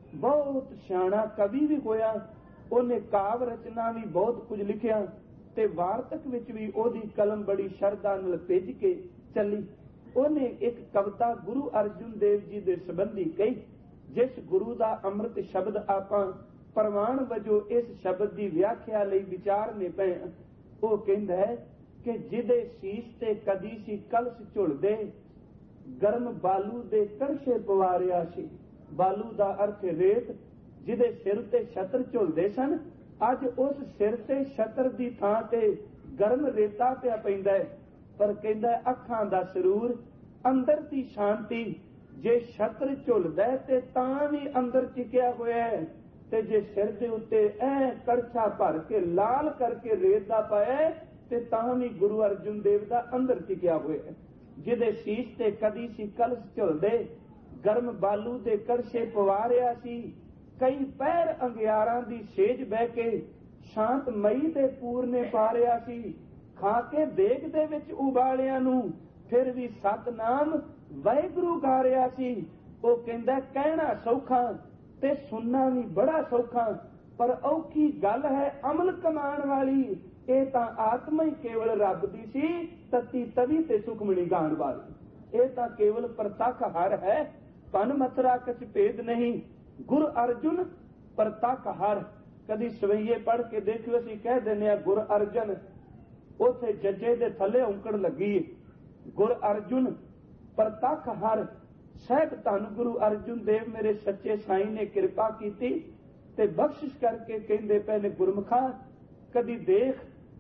ਬਹੁਤ ਸਿਆਣਾ ਕਵੀ ਵੀ ਹੋਇਆ, ਉਹਨੇ ਕਾਵ ਰਚਨਾ ਵੀ ਬਹੁਤ ਕੁਝ ਲਿਖਿਆ ਤੇ ਵਾਰਤਕ ਵਿੱਚ ਵੀ ਉਹਦੀ ਕਲਮ ਬੜੀ ਸ਼ਰਧਾ ਨਾਲ ਭਿੱਜ ਕੇ ਚੱਲੀ। ਉਹਨੇ ਇੱਕ ਕਵਿਤਾ ਗੁਰੂ ਅਰਜਨ ਦੇਵ ਜੀ ਦੇ ਸੰਬੰਧੀ ਕਹੀ, ਜਿਸ ਗੁਰੂ ਦਾ ਅੰਮ੍ਰਿਤ ਸ਼ਬਦ ਆਪਾਂ ਪ੍ਰਮਾਣ ਵਜੋਂ ਇਸ ਸ਼ਬਦ ਦੀ ਵਿਆਖਿਆ ਲਈ ਵਿਚਾਰਨੇ ਪਏ। ਉਹ ਕਹਿੰਦਾ ਹੈ ਕਿ ਜਿਹਦੇ ਸੀਸ ਤੇ ਕਦੀ ਸੀ ਕਲਸ਼ ਝੁਲਦੇ, ਗਰਮ ਬਾਲੂ ਦੇ ਕੜਛੇ ਪਵਾਰਿਆ ਸੀ। ਬਾਲੂ ਦਾ ਅਰਥ ਰੇਤ, ਜਿਹਦੇ ਸਿਰ ਤੇ ਛਤਰ ਝੁਲਦੇ ਸਨ, ਅੱਜ ਉਸ ਸਿਰ ਤੇ ਛਤਰ ਦੀ ਥਾਂ ਤੇ ਗਰਮ ਰੇਤਾ ਪਿਆ ਪੈਂਦਾ ਹੈ। पर कहंदा अखां दा सरूर, अंदर दी शांति। जे छत्र झुलदा ते तां भी अंदर टिकिया होया है, ते जे सिर दे उत्ते ऐ कड़छा भर के लाल करके रेत दा पाया ते तां भी गुरु अर्जुन देव दा अंदर टिकिया होया है। जिहदे शीश ते कदी सी कलश झुलदे, गर्म बालू दे कड़छे पवा रिहा सी, कई पैर अंगियारां दी सेज बह के शांत मई दे पूरने पा रिहा सी, खा के देग दे विच उबालियां नूं फिर भी सतनाम वाहिगुरू गा रिहा सी। वो कहंदा कहना सौखा ते सुनना भी बड़ा सौखा, पर औखी गल है अमल कमाण वाली। ये तां आत्मा ही केवल रब दी सी, तत्ती तवी ते सुखमणी गाण वाली। ये तां केवल प्रतख हर है, पन मथुरा कछ भेद नहीं। गुर अर्जुन प्रतख हर। कदी सवैये पढ़ के देखियो, असीं कह दिंदे गुर अर्जन, उथे जज्जे दे थले औंकड़ लगी। गुर अर्जुन प्रतख हर। सहब धन गुरु अर्जुन देव मेरे सच्चे साईं ने कृपा कीती ते बख्शिश करके कहंदे पए ने, गुरमुखा कदी देख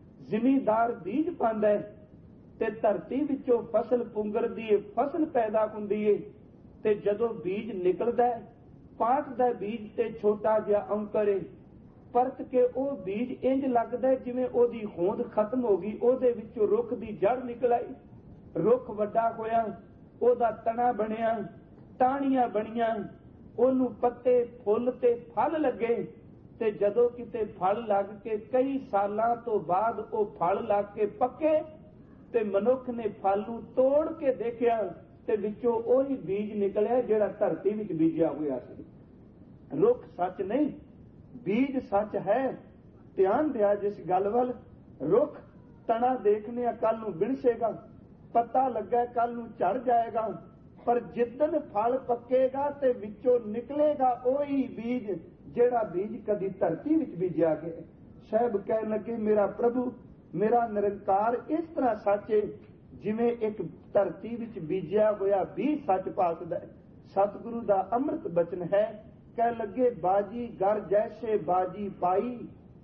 जिमीदार बीज पांदा है ते धरती विचों फसल पुंगरदी है, फसल पैदा हुंदी है, ते जदों बीज निकलदा है, पाटदा बीज ते छोटा जिहा औंकर है, परत के ਉਹ बीज इंज लगदा जिवें ਉਹਦੀ होंद खत्म हो गई, ਉਹਦੇ ਵਿੱਚੋਂ रुख ਦੀ जड़ निकल आई। रुख ਵੱਡਾ ਹੋਇਆ, ਉਹਦਾ ਤਣਾ ਬਣਿਆ, ਟਾਹਣੀਆਂ ਬਣੀਆਂ, ਉਹਨੂੰ ਪੱਤੇ ਫੁੱਲ ਤੇ ਫਲ ਲੱਗੇ, ਤੇ ਜਦੋਂ ਕਿਤੇ ਫਲ ਲੱਗ ਕੇ ਕਈ ਸਾਲਾਂ ਤੋਂ ਬਾਅਦ ਉਹ ਫਲ ਲੱਗ ਕੇ ਪੱਕੇ, ਤੇ ਮਨੁੱਖ ਨੇ ਫਲ ਨੂੰ ਤੋੜ ਕੇ ਦੇਖਿਆ ਤੇ ਵਿੱਚੋਂ ਉਹੀ ਬੀਜ ਨਿਕਲਿਆ ਜਿਹੜਾ ਧਰਤੀ ਵਿੱਚ ਬੀਜਿਆ ਹੋਇਆ ਸੀ। ਰੁੱਖ ਸੱਚ ਨਹੀਂ, बीज सच है। ध्यान दिया जिस गल वल। रुख तना देखने कल नूं बिणसेगा, पत्ता लगा कल नूं झड़ जाएगा, पर जिदन फल पकेगा ते विचों निकलेगा ओही बीज जेड़ा बीज कदी धरती विच बीजिया गया। साहब कह लगे मेरा प्रभु मेरा निरंकार इस तरह सच है जिवें एक धरती विच बीजिया होया बीज सच पासदा है। सतगुरु दा अमृत बचन है। कह लगे बाजी घर जैसे बाजी पाई,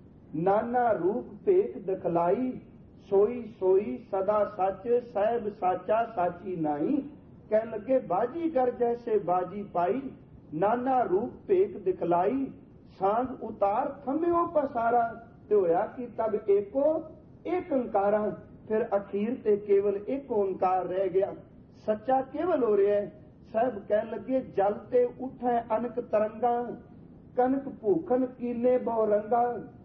नाना रूप भेख दिखलाई, सोई सोई सदा सच साहिब साचा साची नाई। कह लगे बाजी घर जैसे बाजी पाई, नाना रूप भेख दिखलाई, सांग उतार थम्यो पसारा, ते होया कि तब एको एक अंकारा। फिर अखीर ते केवल एक ओंकार रह गया, सच्चा केवल हो रहा है। साहब कह लगे जल ते उठे अनक तरंगा, कनक भूखन कीने बहु रंगा,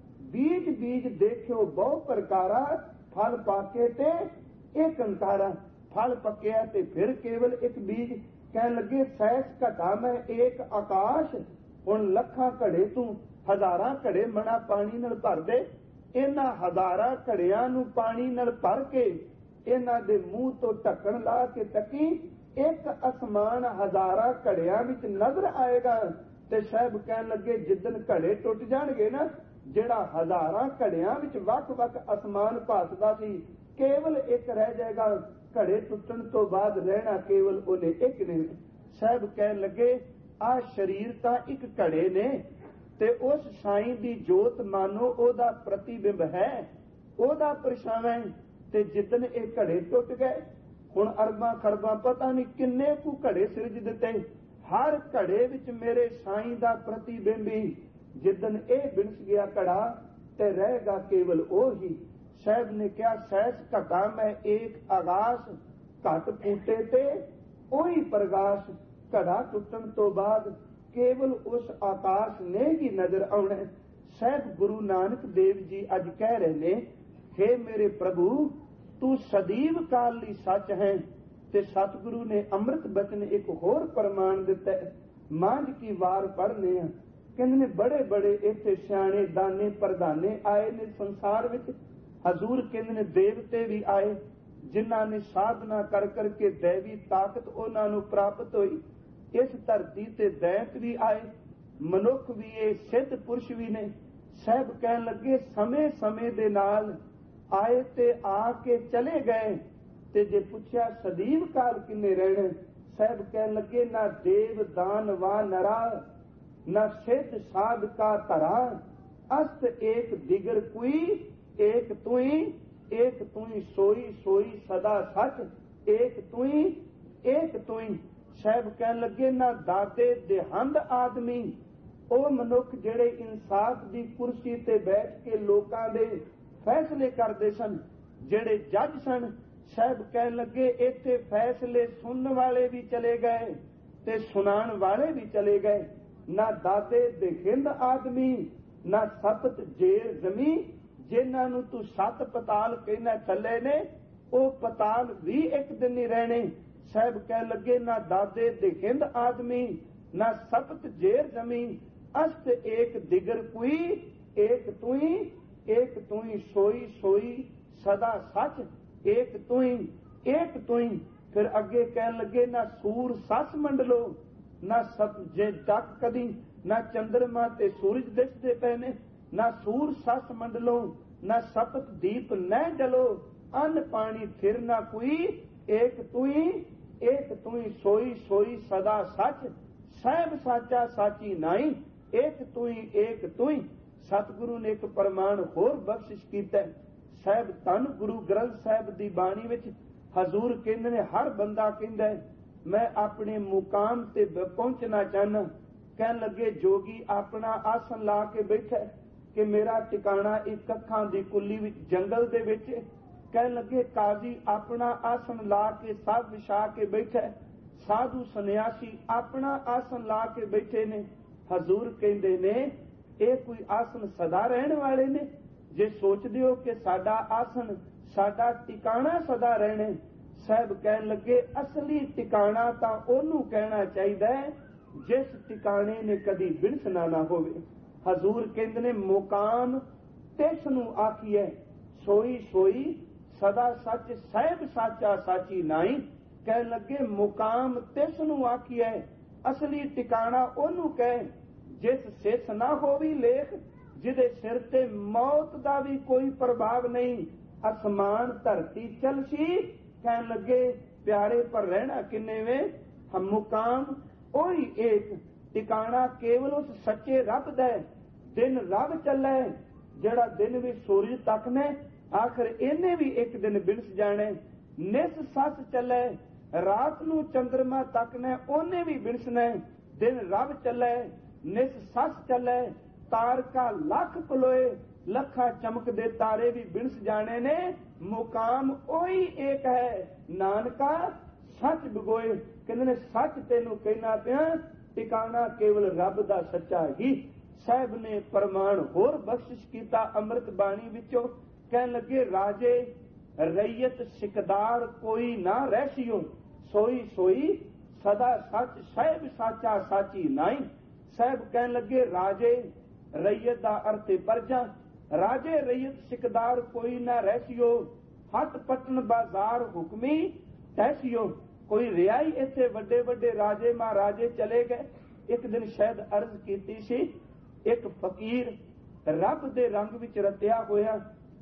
बीज बीज देखियो बहु प्रकारा, फल पाके ते एक अंकारा। फल पकिया ते फिर केवल एक बीज। कह लगे सैस घटा में एक आकाश, हुण लखां घड़े तू हजारां घड़े मना पानी नाल भर दे। इन्हां हजारां घड़ियां नूं पानी नाल भर के इन्हां दे मूंह तो ढक्कन ला के तकी, एक आसमान हजारां घड़ियां विच नजर आएगा। ते साहब कहन लगे जिदन घड़े टुट जाणगे ना, जिहड़ा हजारां घड़ियां विच वख-वख आसमान भासदा सी केवल एक रह जाएगा। घड़े टुटण तो बाद रहना केवल ओने एक ने। साहब कहन लगे आ शरीर तां एक घड़े ने, ते उस साईं दी जोत मानो ओदा प्रतिबिंब है, ओदा परछावां। ते जिदन ये घड़े टुट गए, हुण अरबां खरबां पता नहीं किन्ने कु घड़े सिरज दिते, हर घड़े विच मेरे साईं दा प्रतिबिंब ही। जिदन ए बिनस गया घड़ा ते रहेगा केवल ओही। साहब ने कहा सैस घटा मैं एक आगास, घट फूटे ते ओही प्रगाश। घड़ा टुटण तो बाद केवल उस आकाश ने ही नजर आउणा। साहब गुरु नानक देव जी अज कह रहे ने, हे मेरे प्रभु तू सदीव काल ली सच है। ते सतगुरु ने अमृत बचन एक होर प्रमाण दिता है। मांझ की वार पढ़ने कहंदे ने बड़े बड़े इत्थे सियाणे दाने प्रधाने आए ने संसार विच। हजूर कहंदे ने देवते भी आए जिन्हां ने साधना कर करके दैवी ताकत उन्हां नूं प्राप्त होई। इस धरती ते दैत भी आए, मनुख भी है, सिद्ध पुरुष भी ने। साहब कहन लगे समय समय दे नाल आए ते आके चले गए। ते जे पुछया सदीव काल किन्ने रहने, साहब कहन लगे ना देव दान वा नरा, ना सिद्ध साध का धरा, अस्त एक दिगर कुई, एक तुई एक तुई सोई सोई सदा सच, एक तुई एक तुई। साहब कहन लगे ना दादे देहंद आदमी, ਉਹ ਮਨੁੱਖ ਜਿਹੜੇ ਇਨਸਾਫ ਦੀ ਕੁਰਸੀ ਤੇ ਬੈਠ ਕੇ ਲੋਕਾਂ ਦੇ ਫੈਸਲੇ ਕਰਦੇ ਸਨ, ਜਿਹੜੇ ਜੱਜ ਸਨ। ਸਾਹਿਬ ਕਹਿਣ ਲੱਗੇ ਇੱਥੇ ਫੈਸਲੇ ਸੁਣਨ ਵਾਲੇ ਵੀ ਚਲੇ ਗਏ ਤੇ ਸੁਣਾਉਣ ਵਾਲੇ ਵੀ ਚਲੇ ਗਏ। ਨਾ ਦਾਦੇ ਦੇਹਿੰਦ ਆਦਮੀ, ਨਾ ਸਪਤ ਜੇਰ ਜ਼ਮੀ, ਜਿਨ੍ਹਾਂ ਨੂੰ ਤੂੰ ਸੱਤ ਪਤਾਲ ਕਹਿਣਾ ਥੱਲੇ ਨੇ, ਉਹ ਪਤਾਲ ਵੀ ਇੱਕ ਦਿਨ ਨਹੀਂ ਰਹਿਣੇ। ਸਾਹਿਬ ਕਹਿਣ ਲੱਗੇ ਨਾ ਦਾਦੇ ਦੇਹਿੰਦ ਆਦਮੀ, ਨਾ ਸਪਤ ਜੇਰ ਜ਼ਮੀ, अस्त एक दिगर कुई, एक तुई सोई सोई सदा सच, एक तुई। फिर अगे कहन लगे ना सूर सस मंडलो, ना सत जे तक कदी, ना चंद्रमा ते सूरज दिसदे पे ने, ना सूर सस मंडलो, ना सपत दीप न जलो, अन्न पानी फिर ना कोई, एक तुई सोई सोई सदा सच, सहब साचा साची नाई, एक तुई। सतगुरु ने एक प्रमाण होर बख्शिश कीता। साहब धन गुरु ग्रंथ साहब दी बाणी विच हजूर कहंदे ने, हर बंदा कहंदा है मैं अपने मुकाम ते पहुंचना चाहना। कहन लगे जोगी अपना आसन ला के बैठा कि मेरा ठिकाना एक अखां दी कुली विच जंगल दे विच। कहन लगे काजी अपना आसन ला के सब विछा के बैठा, साधु सन्यासी अपना आसन ला के बैठे ने। हजूर कहते ने ये कोई आसन सदा रहने वाले ने? जे सोचते हो कि साडा आसन साडा टिकाणा सदा रहने। साहब कहन लगे असली टिकाणा तां ओनू कहना चाहिए जिस टिकाणे ने कदी बिनसना ना होवे। हजूर कहते ने मुकाम तिस नू आखिए, सोई सोई सदा सच, साहिब साचा साची नाई। कहन लगे मुकाम तिस नू आखिए, असली टिकाणा ओनू कहे जिस सिस ना होवी लेख, जिदे सिर ते मौत दा भी कोई प्रभाव नहीं। आसमान धरती चलसी। कहन लगे प्यारे पर रहना किन्ने वे, हम मुकाम ओही एक, टिकाणा केवल उस सच्चे रब दा। दिन रब चले, जड़ा दिन भी सूरज तक ने, आखिर इन्हें भी एक दिन बिनस जाने। निस सस चले, रात नू चंद्रमा तक ने, ओने भी बिनसने। दिन रब चले, निस सस चले, तारका लख पलोए, लखा चमक दे तारे भी बिनस जाने ने। मुकाम ओही एक है, नानका सच बिगोए। कहते ने सच तेनू कहना पिया, टिकाणा केवल रब दा सच्चा ही। साहब ने प्रमाण होर बख्शिश कीता अमृत बाणी विचों। कहन लगे राजे रैयत सिकदार कोई ना रहसियो, सोई सोई सदा सच, साहिब साचा साची नाई। साहब कहन लगे राजे रैयत दा अर्थ प्रजा, राजे रैयत सिकदार कोई ना रहसियो, हट पटन बाजार हुक्मी तहसियो। कोई रियाई इत्थे वड्डे वड्डे राजे महाराजे चले गए। एक दिन शायद अर्ज कीती सी, एक फकीर रब दे रंग विच रतिया होया,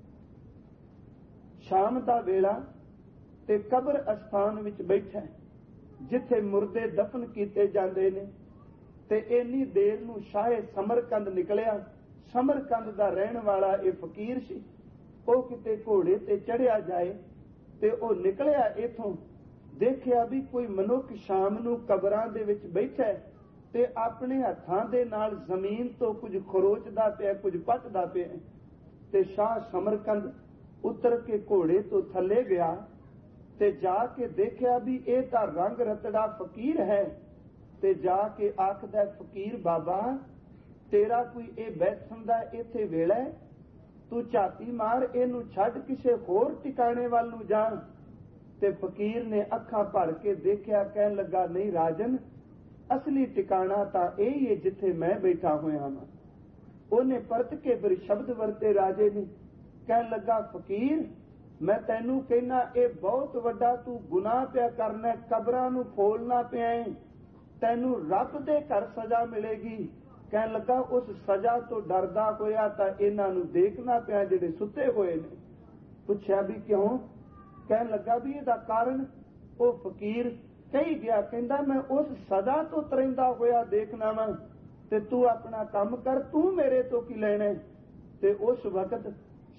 शाम दा वेला ते कबर अस्थान विच बैठा जिथे मुर्दे दफन कीते जांदे ने। ते इन्नी देर नूं शाहे समरकंद निकलिया। समरकंद दा रहण वाला ये फकीर सी। ਉਹ किते घोड़े ते चढ़िया जाए ते ਉਹ निकलिया इथों, देखिया भी कोई मनुख शाम नूं कबरां दे विच बैठा है ते अपने हत्थां दे नाल जमीन तो कुछ खरोचदा पिया, कुछ पटदा पिया। ते शाह समरकंद उतर के घोड़े तो थले गया ते जाके देखिया भी ये तां रंग रतड़ा फकीर है। ते जाके आखदा फकीर बाबा तेरा कोई ये बैठन दा इत्थे वेला है, तू झाती मार, इनू छड्ड किसे होर टिकाणे वाल नूं जा। ते फकीर ने अखां भर के देखिया, कहन लगा नहीं राजन, असली टिकाणा तां यही है जिथे मैं बैठा होया हां। उन्हें परत के फिर शब्द वरते राजे ने। कहन लगा फकीर मैं तैनू कहना ये बहुत वड्डा तू गुनाह पिया करना, कबरां नूं फोलना पिया है, तैनू रब दे घर सजा मिलेगी। कहन लगा उस सजा तो डरदा होया तां इन्हां नूं देखना पिया जिहड़े सुते होए ने। पुछया भी क्यों? कहन लगा भी इहदा कारण वो फकीर कही गया, कहंदा मैं उस सजा तो तरिंदा होया देखना वा ते तू अपना काम कर, तू मेरे तो की लेना। ते उस वक्त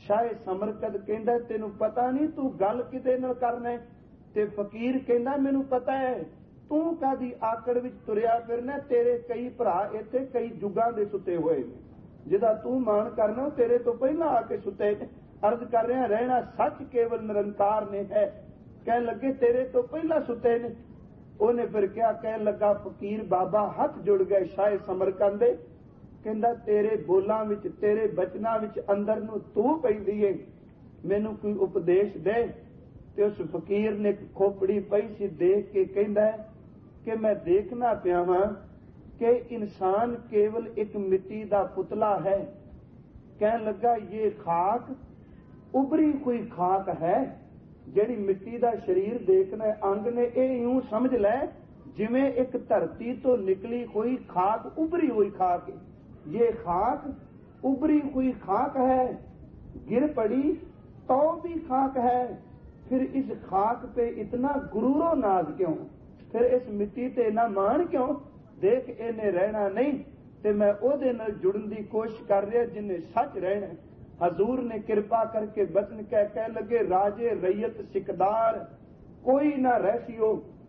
शाह समरकंद कहंदा तेनू पता नहीं तू गल किते नाल करना। ते फकीर कहंदा मैनू पता है तू कादी आकड़ विच तुरिया फिरना, तेरे कई भरा इत्थे कई जुगां दे सुते होए ने, जिहदा तू मान करना तेरे तो पहला आके सुते। अर्ज कर रहा रहना सच केवल निरंकार ने है। कहन लगे तेरे तो पहला सुते ने। ਉਹਨੇ ਫਿਰ ਕਿਹਾ, ਕਹਿਣ ਲੱਗਾ ਫਕੀਰ ਬਾਬਾ ਹੱਥ ਜੁੜ ਗਏ ਸ਼ਾਹ ਸਮਰਕੰਦ ਦੇ। ਕਹਿੰਦਾ ਤੇਰੇ ਬੋਲਾਂ ਵਿੱਚ ਤੇਰੇ ਬਚਨਾਂ ਵਿੱਚ ਅੰਦਰ ਨੂੰ ਤੂੰ ਪੈਂਦੀ ਏ, ਮੈਨੂੰ ਕੋਈ ਉਪਦੇਸ਼ ਦੇ। ਤੇ ਉਸ ਫਕੀਰ ਨੇ ਇੱਕ ਖੋਪੜੀ ਪਈ ਸੀ ਦੇਖ ਕੇ ਕਹਿੰਦਾ ਕਿ ਮੈਂ ਦੇਖਣਾ ਪਿਆ ਵਾਂ ਕਿ ਇਨਸਾਨ ਕੇਵਲ ਇੱਕ ਮਿੱਟੀ ਦਾ ਪੁਤਲਾ ਹੈ। ਕਹਿਣ ਲੱਗਾ ਇਹ ਖਾਕ ਉਭਰੀ ਕੋਈ ਖਾਕ ਹੈ, ਜਿਹੜੀ ਮਿੱਟੀ ਦਾ ਸਰੀਰ ਦੇਖਣਾ ਅੰਗ ਨੇ, ਇਹ यूं ਸਮਝ ਲੈ ਜਿਵੇਂ ਇੱਕ ਧਰਤੀ ਤੋਂ ਨਿਕਲੀ ਹੋਈ ਖਾਕ ਉਭਰੀ ਹੋਈ ਖਾਕ है। ये खाक उभरी हुई खाक है, गिर पड़ी तो भी खाक है, फिर इस खाक पे इतना गुरूरो नाज क्यों, फिर इस मिट्टी ते ना मान क्यों। देख इन्हें रहना नहीं ते मैं ओदे नाल जुड़न दी कोशिश कर रहा जिन्हें सच रहना। हजूर ने कृपा करके बचन कह लगे राजे रैयत सिकदार कोई ना रहसियो,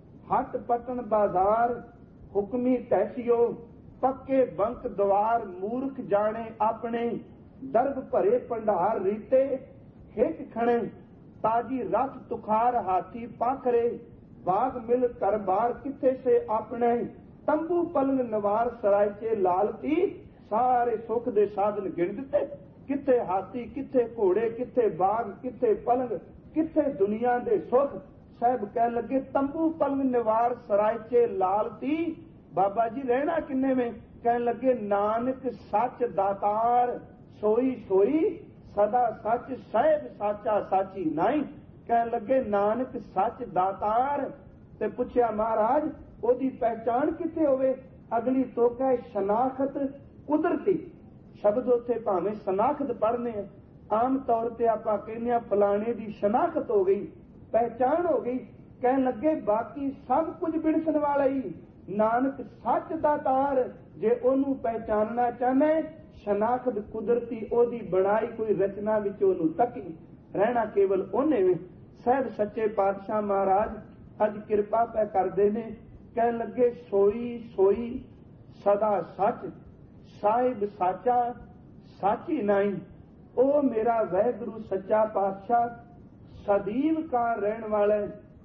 हट पटन बाजार हुक्मी तहसियो, पक्के बंक द्वार मूर्ख जाने अपने, दर्द भरे भंडार रीते हिट खणे, ताजी रथ तुखार हाथी पाखरे, बाग मिल कर बार किथे से अपने, तंबू पलंग नवार सरायचे लालती, सारे सुख दे साधन गिण दिते। किथे हाथी किथे घोड़े किथे बाग किथे पलंग किथे दुनिया दे सुख। साहब कह लगे तंबू पलंग निवार सरायचे लालती, बाबा जी रहना किन्ने में। कह लगे नानक सच दातार सोई सोई सदा सच, साहिब साचा साची नाई। कह लगे नानक सच दातार। ते पूछया महाराज ओदी पहचान किथे होवे। अगली तोक है शनाखत कुदरती। शब्द उत्थे भावें शनाखत पढ़ने आम तौर ते आपां कहने फलाने दी शनाखत हो गई, पहचान हो गई। कह लगे बाकी सब कुछ बिनसन वाला ही नानक सच दातार। जे ओनू पहचानना चाहना शनाखत कुदरती ओदी बनाई कोई रचना विच ओनू तकी रहना केवल ओने में। साहब सच्चे पातशाह महाराज अज कृपा पै करदे ने। कह लगे सोई सोई सदा सच, साहिब साचा साची नाई। ओ मेरा वाहिगुरु सच्चा पातशाह सदीव का रहन वाला।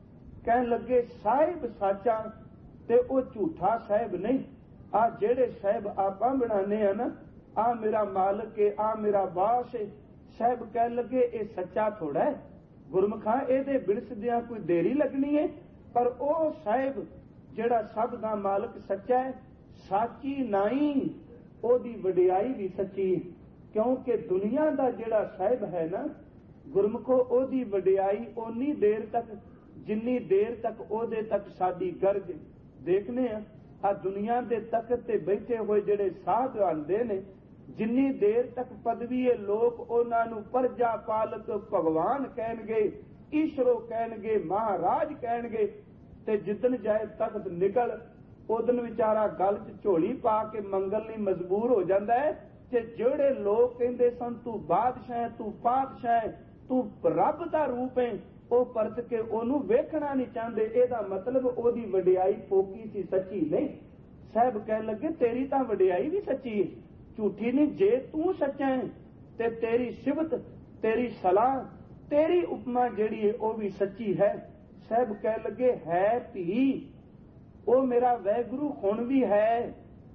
कह लगे साहिब साचा ते ओ झूठा साहिब नहीं। आ जेड़े साहिब आपां बनाने हैं ना, आ मेरा मालिक है, आ मेरा बास है। साहिब कह लगे ये सच्चा थोड़ा है, गुरमुखा एदे बिरसदियां कोई देरी लगनी है। पर ओ साहिब जेड़ा सब दा मालिक सच्चा है, साची नाई, ओदी वडियाई भी सच्ची है। क्योंकि दुनिया दा जेड़ा साहिब है ना गुरमुखो, ओदी वडियाई ओनी देर तक जिन्नी देर तक ओदे तक साडी गर्ज देखने आ दुनिया दे तख्त ते बैठे हुए जेड़े साध आंदे ने, जिन्नी देर तक पदवी है लोग उन्हां नूं प्रजा पालक भगवान कहणगे, ईश्वरो कहणगे, महाराज कहणगे। ते जिदन जाए तख्त निकल उदन विचारा गल च झोली पा के मंगल लई मजबूर हो जांदा है। ते जेड़े लोग कहंदे सन तू बादशाह तू पातशाह तू रब दा रूप है, ਉਹ ਪਰਤ ਕੇ ਉਹਨੂੰ ਵੇਖਣਾ ਨਹੀਂ ਚਾਹੁੰਦੇ। ਇਹਦਾ ਮਤਲਬ ਉਹਦੀ ਵਡਿਆਈ ਫੋਕੀ ਸੀ, ਸੱਚੀ ਨਹੀਂ। ਸਾਹਿਬ ਕਹਿਣ ਲੱਗੇ ਤੇਰੀ ਤਾਂ ਵਡਿਆਈ ਵੀ ਸੱਚੀ ਹੈ, ਝੂਠੀ ਨਹੀਂ। ਜੇ ਤੂੰ ਸੱਚਾ ਹੈ ਤੇ ਤੇਰੀ ਸਿਫਤ ਤੇਰੀ ਸਲਾਹ ਤੇਰੀ ਉਪਮਾ ਜਿਹੜੀ ਹੈ ਉਹ ਵੀ ਸੱਚੀ ਹੈ। ਸਾਹਿਬ ਕਹਿਣ ਲੱਗੇ ਹੈ ਧੀ ਉਹ ਮੇਰਾ ਵਾਹਿਗੁਰੂ ਹੁਣ ਵੀ ਹੈ,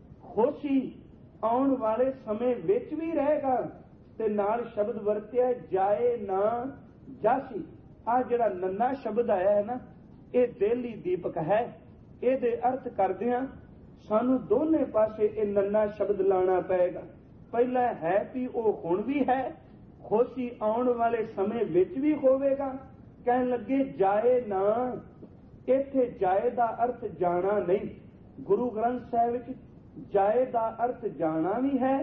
ਖੁਸ਼ੀ ਆਉਣ ਵਾਲੇ ਸਮੇਂ ਵਿੱਚ ਵੀ ਰਹੇਗਾ। ਤੇ ਨਾਲ ਸ਼ਬਦ ਵਰਤਿਆ ਜਾਏ ਨਾ ਜਾਸੀ। आ जड़ा नन्ना शब्द आया है ना, ये दिल ही दीपक है। ये अर्थ करदियां सानू दोने पासे ये नन्ना शब्द लाना पएगा। पहला है भी वो हुण भी है, खुशी आउण वाले समय विच भी होवेगा। कहन लगे जाए ना, इत्थे जाए दा अर्थ जाना नहीं। गुरु ग्रंथ साहिब विच जाए दा अर्थ जाना भी है,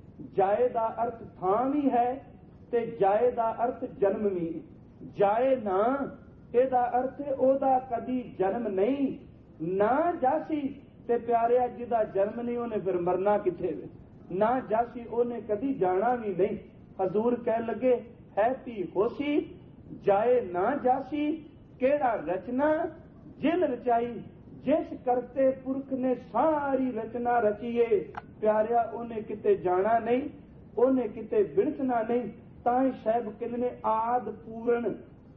जाए दा अर्थ थां भी है, ते जाए दा अर्थ जन्म भी। जाए ना ਇਹਦਾ अर्थ ਉਹਦਾ कदी जन्म नहीं, ना जासी ते प्यारिया जिदा जन्म नहीं ਉਹਨੇ फिर मरना किथे वे, ना जासी ਉਹਨੇ कदी जाना भी नहीं। हजूर कह लगे है पी होसी जाए ना जासी केड़ा रचना जिन रचाई जिस करते पुरख ने सारी रचना रचीए प्यारिया उन्हें किते जाना नहीं उन्हें किते बिड़सना नहीं ताई साहब कहते ने आद पूर्ण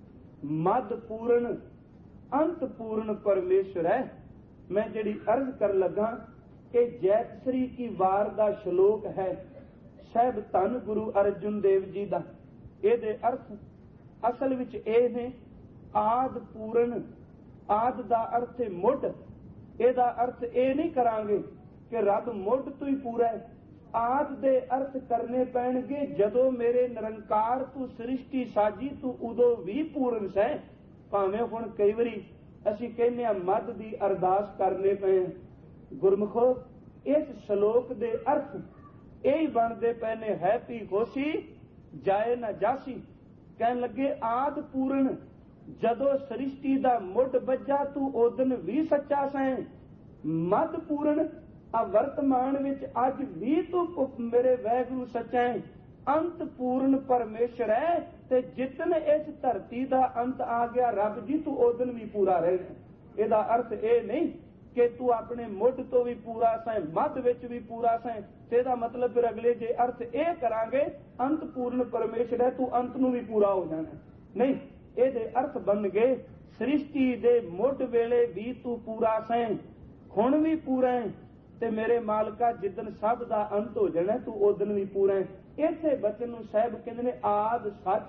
मद पूर्ण अंत पूर्ण परमेश्वर है। मैं जिहड़ी अर्ज कर लगा कि जैतश्री की वार दा श्लोक है साहब धन गुरु अर्जुन देव जी दा। ਇਹਦੇ अर्थ असल विच ਇਹ ਨੇ आद पूर्ण आद दा अर्थ है मुढ़। ਇਹਦਾ अर्थ ਇਹ नहीं करांगे कि रब मुढ़ तो ही पूरा है। आद दे अर्थ करने पैणगे जदों मेरे निरंकार तू सृष्टि साजी तू उदों भी पूर्ण सै। भावें हुण कई वारी ਅਸੀਂ ਕਹਿੰਦੇ ਹਾਂ ਮੱਧ ਦੀ ਅਰਦਾਸ ਕਰਨੇ ਪਏ ਗੁਰਮੁਖੋ ਇਸ ਸ਼ਲੋਕ ਦੇ ਅਰਥ ਇਹ ਹੀ ਬਣਦੇ ਪਏ ਨੇ ਹੈ ਪੀ ਹੋਸੀ ਜਾਏ ਨਾ ਜਾਸੀ। ਕਹਿਣ ਲੱਗੇ ਆਦ ਪੂਰਨ ਜਦੋਂ ਸ੍ਰਿਸ਼ਟੀ ਦਾ ਮੁੱਢ ਵੱਜਾ ਤੂੰ ਉਦਨ ਵੀ ਸੱਚਾ ਸੈਂ। ਮੱਧ ਪੂਰਨ ਆ ਵਰਤਮਾਨ ਵਿੱਚ ਅੱਜ ਵੀ ਤੂੰ ਮੇਰੇ ਵਾਹਿਗੁਰੂ ਸੱਚਾ ਹੈ। अंत पूर्ण परमेश्वर है ते जितने इस धरती का अंत आ गया रब जी तू उदन भी पूरा रहना। ਇਹਦਾ अर्थ ये नहीं कि तू अपने मुढ़ तो भी पूरा सैं मध विच भी पूरा सैं। ਇਹਦਾ मतलब फिर अगले जे अर्थ ये करांगे अंत पूर्ण परमेश्वर है तू अंत नूं भी पूरा हो जाना नहीं। ਇਹਦੇ अर्थ बन गए सृष्टि दे मुढ़ वेले भी तू पूरा सैं हुण भी पूरा है ते मेरे मालका जिदन सब दा अंत हो जाना तू उदन भी पूरा है। इसे बचन नूं साहब कहंदे ने आद सच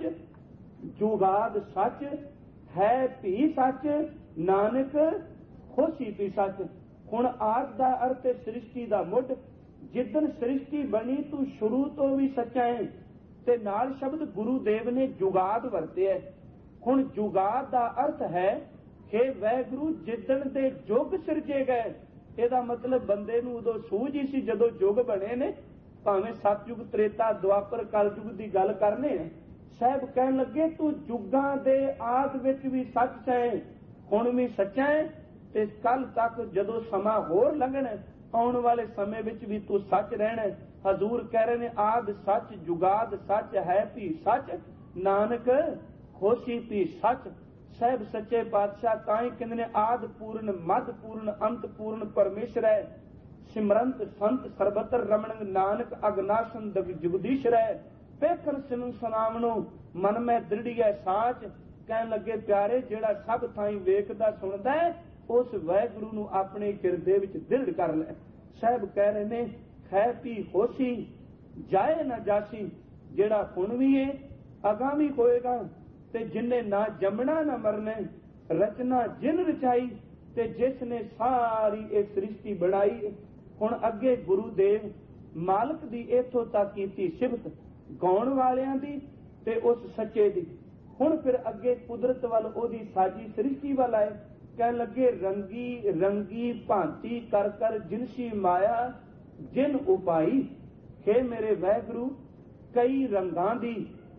जुगाद सच है भी सच नानक होसी भी सच। हुण आद दा अर्थ सृष्टि दा मुढ़ जिदन सृष्टि बनी तू शुरू तो भी सच्चा है ते नाल शब्द गुरुदेव ने जुगाद वरतिया। हुण जुगाद दा अर्थ है हे वैगुरु जिदन दे जुग सिरजे गए। ਇਹਦਾ मतलब ਬੰਦੇ ਨੂੰ ਉਦੋਂ ਸੂਝ ਹੀ ਸੀ ਜਦੋਂ ਯੁੱਗ ਬਣੇ ਨੇ ਭਾਵੇਂ ਸਤਯੁਗ ਤ੍ਰੇਤਾ ਦੁਆਪਰ ਕਲਯੁਗ ਦੀ ਗੱਲ ਕਰਨੇ ਆ। ਸਾਹਿਬ ਕਹਿਣ ਲੱਗੇ ਤੂੰ ਯੁੱਗਾਂ ਦੇ ਆਦ ਵਿੱਚ ਵੀ ਸੱਚ ਹੈ ਹੁਣ ਵੀ ਸੱਚਾ ਹੈ ਤੇ ਕੱਲ ਤੱਕ ਜਦੋਂ ਸਮਾਂ ਹੋਰ ਲੰਘਣਾ ਆਉਣ ਵਾਲੇ ਸਮੇਂ ਵਿੱਚ ਵੀ ਤੂੰ ਸੱਚ ਰਹਿਣਾ। ਹਜ਼ੂਰ ਕਹਿ ਰਹੇ ਨੇ ਆਦ ਸੱਚ ਜੁਗਾਦ ਸੱਚ ਹੈ ਵੀ ਸੱਚ ਨਾਨਕ ਹੋਸੀ ਵੀ ਸੱਚ। साहब सच्चे पातशाह ताई कहते ने आद पूर्ण मध पूर्ण अंत पूर्ण परमेश्वर है। सिमरंत संत सरबतर रमण नानक अगनाशन जगदीश्वर है। पेखन सिम सुनावनो मन में दृढ़ी है साच। कहन लगे प्यारे जेड़ा सब थाई वेखदा सुनदा है उस वाहिगुरू नूं अपने हिरदे विच दृढ़ कर ले। साहब कह रहे ने खै पी होसी जाए ना जासी जेड़ा हुण भी है अगां भी होएगा ते जिन्ने ना जमना ना मरने रचना जिन रचाई ते जिसने सारी ये सृष्टि बनाई। हुण अगे गुरुदेव मालक दी इथों तक कीती सिफत गाउण वालियां दी ते उस सच्चे दी। हुण फिर अगे कुदरत वाल ओदी साजी सृष्टि वाल आए। कहन लगे रंगी रंगी भांति कर कर जिनसी माया जिन उपाई। हे मेरे वाहिगुरू कई रंगां दी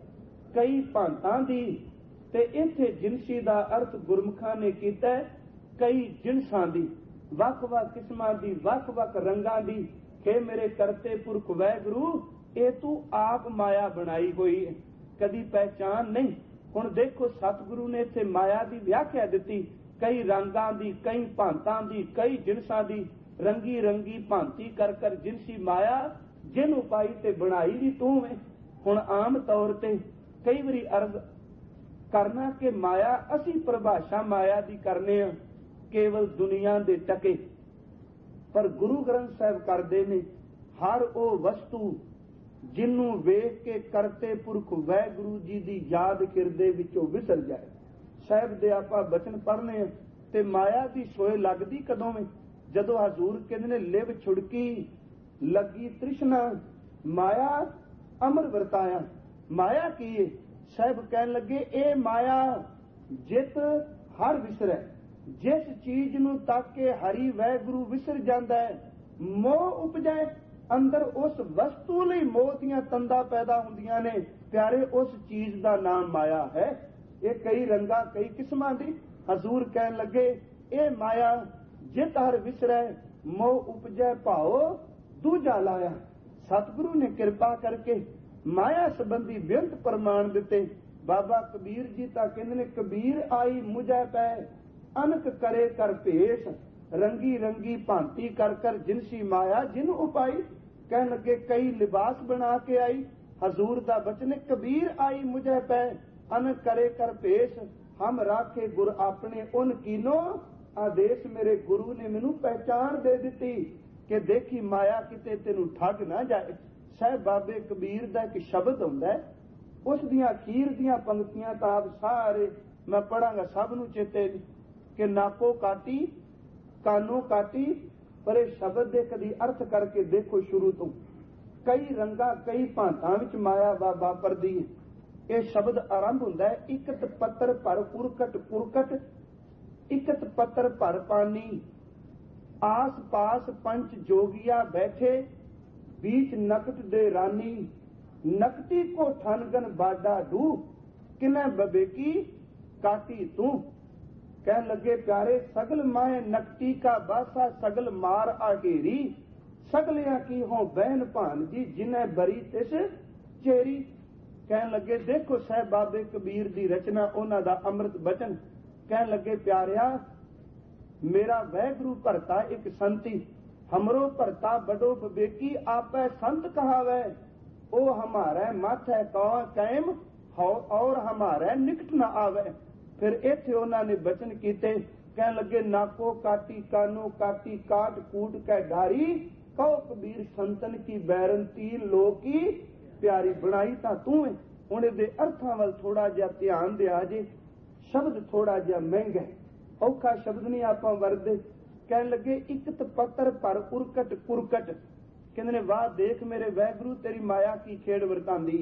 कई भांतां दी ते इत्थे जिनसी दा अर्थ गुरमुखां ने कीता कई जिनसां दी वख वख किस्मां दी वख वख रंगां दी। हे मेरे करते पुरख वाहिगुरू ये तू आप माया बनाई हुई है कदी पहचान नहीं। हुण देखो सतगुरु ने इत्थे माया दी व्याख्या दित्ती कई रंगां दी कई भांतां दी कई जिनसां दी रंगी रंगी भांति कर कर जिनसी माया जिन उपाई ते बनाई दी तू है। हुण आम तौर ते कई बारी अर्ज करना कि माया असी परिभाषा माया दी करने केवल दुनिया दे टके पर गुरु ग्रंथ साहिब करदे ने हर ओ वस्तु जिन्नू वेख के करते पुरख वाहिगुरू जी दी याद किरदे विचों विसर जाए। साहिब दे आपां बचन पढ़ने ते माया दी सोए लगदी कदों में जदों हजूर कहंदे ने लिव छुड़की लगी तृष्णा माया अमर वरताया। माया की है साहब कहन लगे ए माया जित हर विसरै जिस चीज नूं तक के हरि वाहिगुरू विसर जांदा है मोह उपजाए अंदर उस वस्तु लई मोह दीआं तंदां पैदा हुंदियां ने। प्यारे उस चीज दा नाम माया है। ये कई रंगा कई किस्मां दी। हजूर कहन लगे ए माया जित हर विसरै मोह उपजै भाओ दूजा लाया। सतगुरु ने कृपा करके ਮਾਇਆ ਸੰਬੰਧੀ ਬੇਅੰਤ ਪ੍ਰਮਾਣ ਦਿੱਤੇ। ਬਾਬਾ ਕਬੀਰ ਜੀ ਤਾਂ ਕਹਿੰਦੇ ਨੇ, ਕਬੀਰ ਆਈ ਮੁਝੈ ਪੈ ਅਨਕ ਕਰੇ ਕਰ ਭੇਸ, ਰੰਗੀ ਰੰਗੀ ਭਾਂਤੀ ਕਰ ਕਰ ਜਿਨਸੀ ਮਾਇਆ ਜਿਨ ਉਪਾਈ। ਕਹਿਣ ਲੱਗੇ ਕਈ ਲਿਬਾਸ ਬਣਾ ਕੇ ਆਈ। ਹਜ਼ੂਰ ਦਾ ਬਚਨ, ਕਬੀਰ ਆਈ ਮੁਝੈ ਪੈ ਅਨਕ ਕਰੇ ਕਰ ਭੇਸ, ਹਮ ਰਾਖੇ ਗੁਰ ਆਪਣੇ ਉਨ ਕੀਨੋ। ਆਦੇਸ਼ ਮੇਰੇ ਗੁਰੂ ਨੇ ਮੈਨੂੰ ਪਹਿਚਾਣ ਦੇ ਦਿੱਤੀ ਕਿ ਦੇਖੀ ਮਾਇਆ ਕਿਤੇ ਤੈਨੂੰ ਠੱਗ ਨਾ ਜਾਏ। ਸਾਹਿਬ ਬਾਬੇ ਕਬੀਰ ਦਾ ਇੱਕ ਸ਼ਬਦ ਹੁੰਦਾ ਹੈ, ਉਸ ਦੀਆਂ ਅਖੀਰ ਦੀਆਂ ਪੰਕਤੀਆਂ ਤਾਂ ਆਪ ਸਾਰੇ ਮੈਂ ਪੜਾਂਗਾ, ਸਭ ਨੂੰ ਚੇਤੇ ਕਿ ਨਾਕੋ ਕਾਟੀ ਕਾਨੋ ਕਾਟੀ, ਪਰ ਇਹ ਸ਼ਬਦ ਦੇ ਕਦੀ ਅਰਥ ਕਰਕੇ ਦੇਖੋ ਸ਼ੁਰੂ ਤੋਂ। ਕਈ ਰੰਗਾਂ ਕਈ ਭਾਂਤਾਂ ਵਿੱਚ ਮਾਇਆ ਵਾਪਰਦੀ ਹੈ। ਇਹ ਸ਼ਬਦ ਆਰੰਭ ਹੁੰਦਾ ਹੈ, ਇਕਤ ਪੱਤਰ ਭਰ ਉਰਕਟ ਪੁਰਕਟ, ਇਕਤ ਪੱਤਰ ਭਰ ਪਾਨੀ, ਆਸ ਪਾਸ ਪੰਚ ਜੋਗੀਆ ਬੈਠੇ, बीच नकट दे रानी, नकटी को ठनगन बाडा डू, किने बबेकी काटी तू। कह लगे प्यारे सगल माए नकटी का बासा, सगल मार आगेरी, सगलियां की हो बहन भान जी, जिन्हें बरी तिस चेरी। कह लगे देखो साहब बाबे कबीर दी रचना, उन्हां दा अमृत बचन। कह लगे प्यारिया मेरा वैगुरु भरता एक संती, हमरो भरता बड़ो बबेकी, आपै संत कहावै, ओ हमारे माथे कायम हो और हमारे निकट न आवे। फिर इत्थे उन्हां ने बचन कीते, कह लगे नाको काटी कानो काटी, काट कूट कै डारी, कहो कबीर संतन की बैरन तीन लोक की प्यारी। बनाई तां तू है। हुण इहदे अर्थां वल थोड़ा जिहा ध्यान दिया जे। शब्द थोड़ा जिहा महंगा, औखा शब्द नहीं आपां वरदे। कहने लगे इकत पत्थर पर उरकट पुरकट, कहते ने वाह देख मेरे वैगुरु तेरी माया की खेड़ वरतांदी,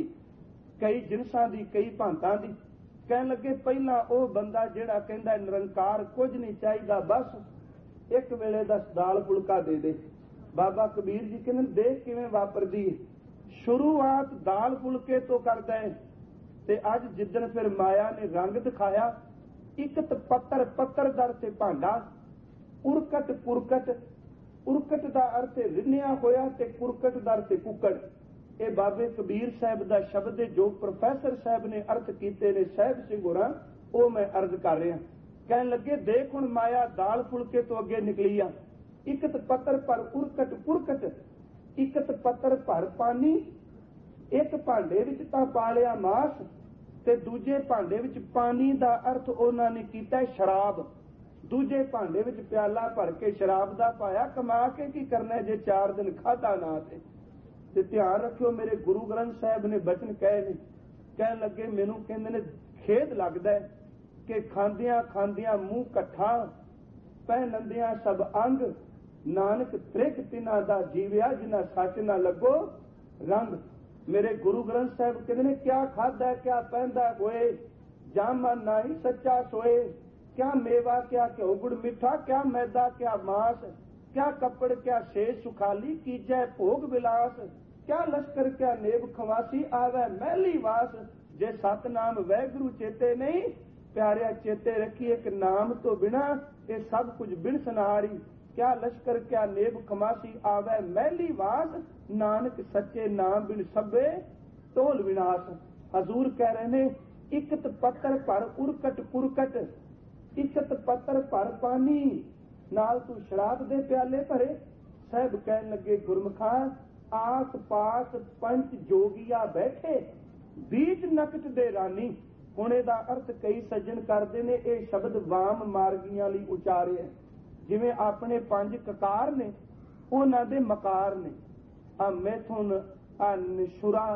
कई जिनसां दी कई भांतां दी। कहने लगे पहला ਉਹ ਬੰਦਾ ਜਿਹੜਾ ਕਹਿੰਦਾ ਨਿਰੰਕਾਰ ਕੁਝ ਨਹੀਂ ਚਾਹੀਦਾ, ਬਸ ਇੱਕ ਵੇਲੇ ਦਾ ਦਾਲ ਫੁਲਕਾ ਦੇ ਦੇ। ਬਾਬਾ ਕਬੀਰ ਜੀ ਕਹਿੰਦੇ ਦੇਖ ਕਿਵੇਂ ਵਾਪਰਦੀ ਹੈ। ਸ਼ੁਰੂਆਤ ਦਾਲ ਫੁਲਕੇ ਤੋਂ ਕਰਦਾ ਹੈ ਤੇ ਅੱਜ ਜਿੱਦਣ ਫਿਰ ਮਾਇਆ ਨੇ ਰੰਗ ਦਿਖਾਇਆ, ਇਕਤ ਪੱਤਰ ਪੱਤਰ ਦਰ ਤੇ ਭਾਂਡਾ, ਉਰਕਟ ਪੁਰਕਟ, ਉਰਕਟ ਦਾ ਅਰਥ ਰਿੰਨਿਆ ਹੋਇਆ ਤੇ ਪੁਰਕਟ ਦਾ ਅਰਥ ਕੁੱਕੜ। ਇਹ ਬਾਬੇ ਕਬੀਰ ਸਾਹਿਬ ਦਾ ਸ਼ਬਦ ਹੈ ਜੋ ਪ੍ਰੋਫੈਸਰ ਸਾਹਿਬ ਨੇ ਅਰਥ ਕੀਤੇ ਨੇ, ਸਾਹਿਬ ਸਿੰਘ ਹੋਰਾਂ, ਉਹ ਮੈਂ ਅਰਜ਼ ਕਰ ਰਿਹਾ। ਕਹਿਣ ਲੱਗੇ ਦੇਖ ਹੁਣ ਮਾਇਆ ਦਾਲ ਫੁਲਕੇ ਤੋਂ ਅੱਗੇ ਨਿਕਲੀ ਆ। ਇਕਤ ਪੱਤਰ ਪਰ ਉਰਕਟ ਪੁਰਕਟ, ਇਕਤ ਪੱਤਰ ਭਰ ਪਾਣੀ, ਇੱਕ ਭਾਂਡੇ ਵਿੱਚ ਤਾਂ ਪਾ ਲਿਆ ਮਾਸ ਤੇ ਦੂਜੇ ਭਾਂਡੇ ਵਿੱਚ ਪਾਣੀ ਦਾ ਅਰਥ ਉਹਨਾਂ ਨੇ ਕੀਤਾ ਸ਼ਰਾਬ। ਦੂਜੇ ਭਾਂਡੇ ਵਿੱਚ ਪਿਆਲਾ ਭਰ ਕੇ ਸ਼ਰਾਬ ਦਾ ਪਾਇਆ। ਕਮਾ ਕੇ ਕੀ ਕਰਨਾ ਜੇ 4 ਦਿਨ ਖਾਧਾ ਨਾ ਤੇ ਧਿਆਨ ਰੱਖਿਓ ਮੇਰੇ ਗੁਰੂ ਗ੍ਰੰਥ ਸਾਹਿਬ ਨੇ ਬਚਨ ਕਹੇ ਨੇ। ਕਹਿਣ ਲੱਗੇ ਮੈਨੂੰ ਕਹਿੰਦੇ ਨੇ ਖੇਦ ਲੱਗਦਾ ਕਿ ਖਾਂਦਿਆਂ ਖਾਂਦਿਆਂ ਮੂੰਹ ਇਕੱਠਾ, ਪਹਿਨੰਦਿਆਂ ਸਭ ਅੰਗ, ਨਾਨਕ ਤ੍ਰਿਗ ਤਿਨਾਂ ਦਾ ਜੀਵਿਆ, ਜਿਨ੍ਹਾਂ ਸੱਚ ਨਾ ਲੱਗੋ ਰੰਗ। ਮੇਰੇ ਗੁਰੂ ਗ੍ਰੰਥ ਸਾਹਿਬ ਕਹਿੰਦੇ ਨੇ ਕਿਆ ਖਾਦਾ ਕਿਆ ਪਹਿਨਦਾ ਹੋਏ, ਜਾਮਨ ਨਹੀਂ ਸੱਚਾ ਸੋਏ। क्या मेवा क्या घ्यो गुड़ मिठा, क्या मैदा क्या मांस, क्या कपड़ क्या शेष सुखाली, कीजै भोग विलास, क्या लश्कर क्या नेब खवासी, आवे मैली वास। जे सतनाम वैगुरु चेते नहीं, प्यारिया चेते रखी एक नाम तो बिना ये सब कुछ बिन सनारी। क्या लश्कर क्या नेब खमासी, आवे मैली वास, नानक सच्चे नाम बिन सभे ढोल विनाश। हजूर कह रहे ने इकत पत्थर पर उरकट पुरकट, इकत पत्थर भर पानी, नाल तू शराब दे प्याले भरे। साहब कहन लगे गुरमुखा आस पास पंच जोगिया बैठे, बीच नकट दे रानी। हुण इहदा अर्थ कई सज्जन करते ने ये शब्द वाम मार्गियां लई उचारे, जिवें अपने 5 ककार ने उन्हां दे मकार ने, आ मैथुन आ निशुरा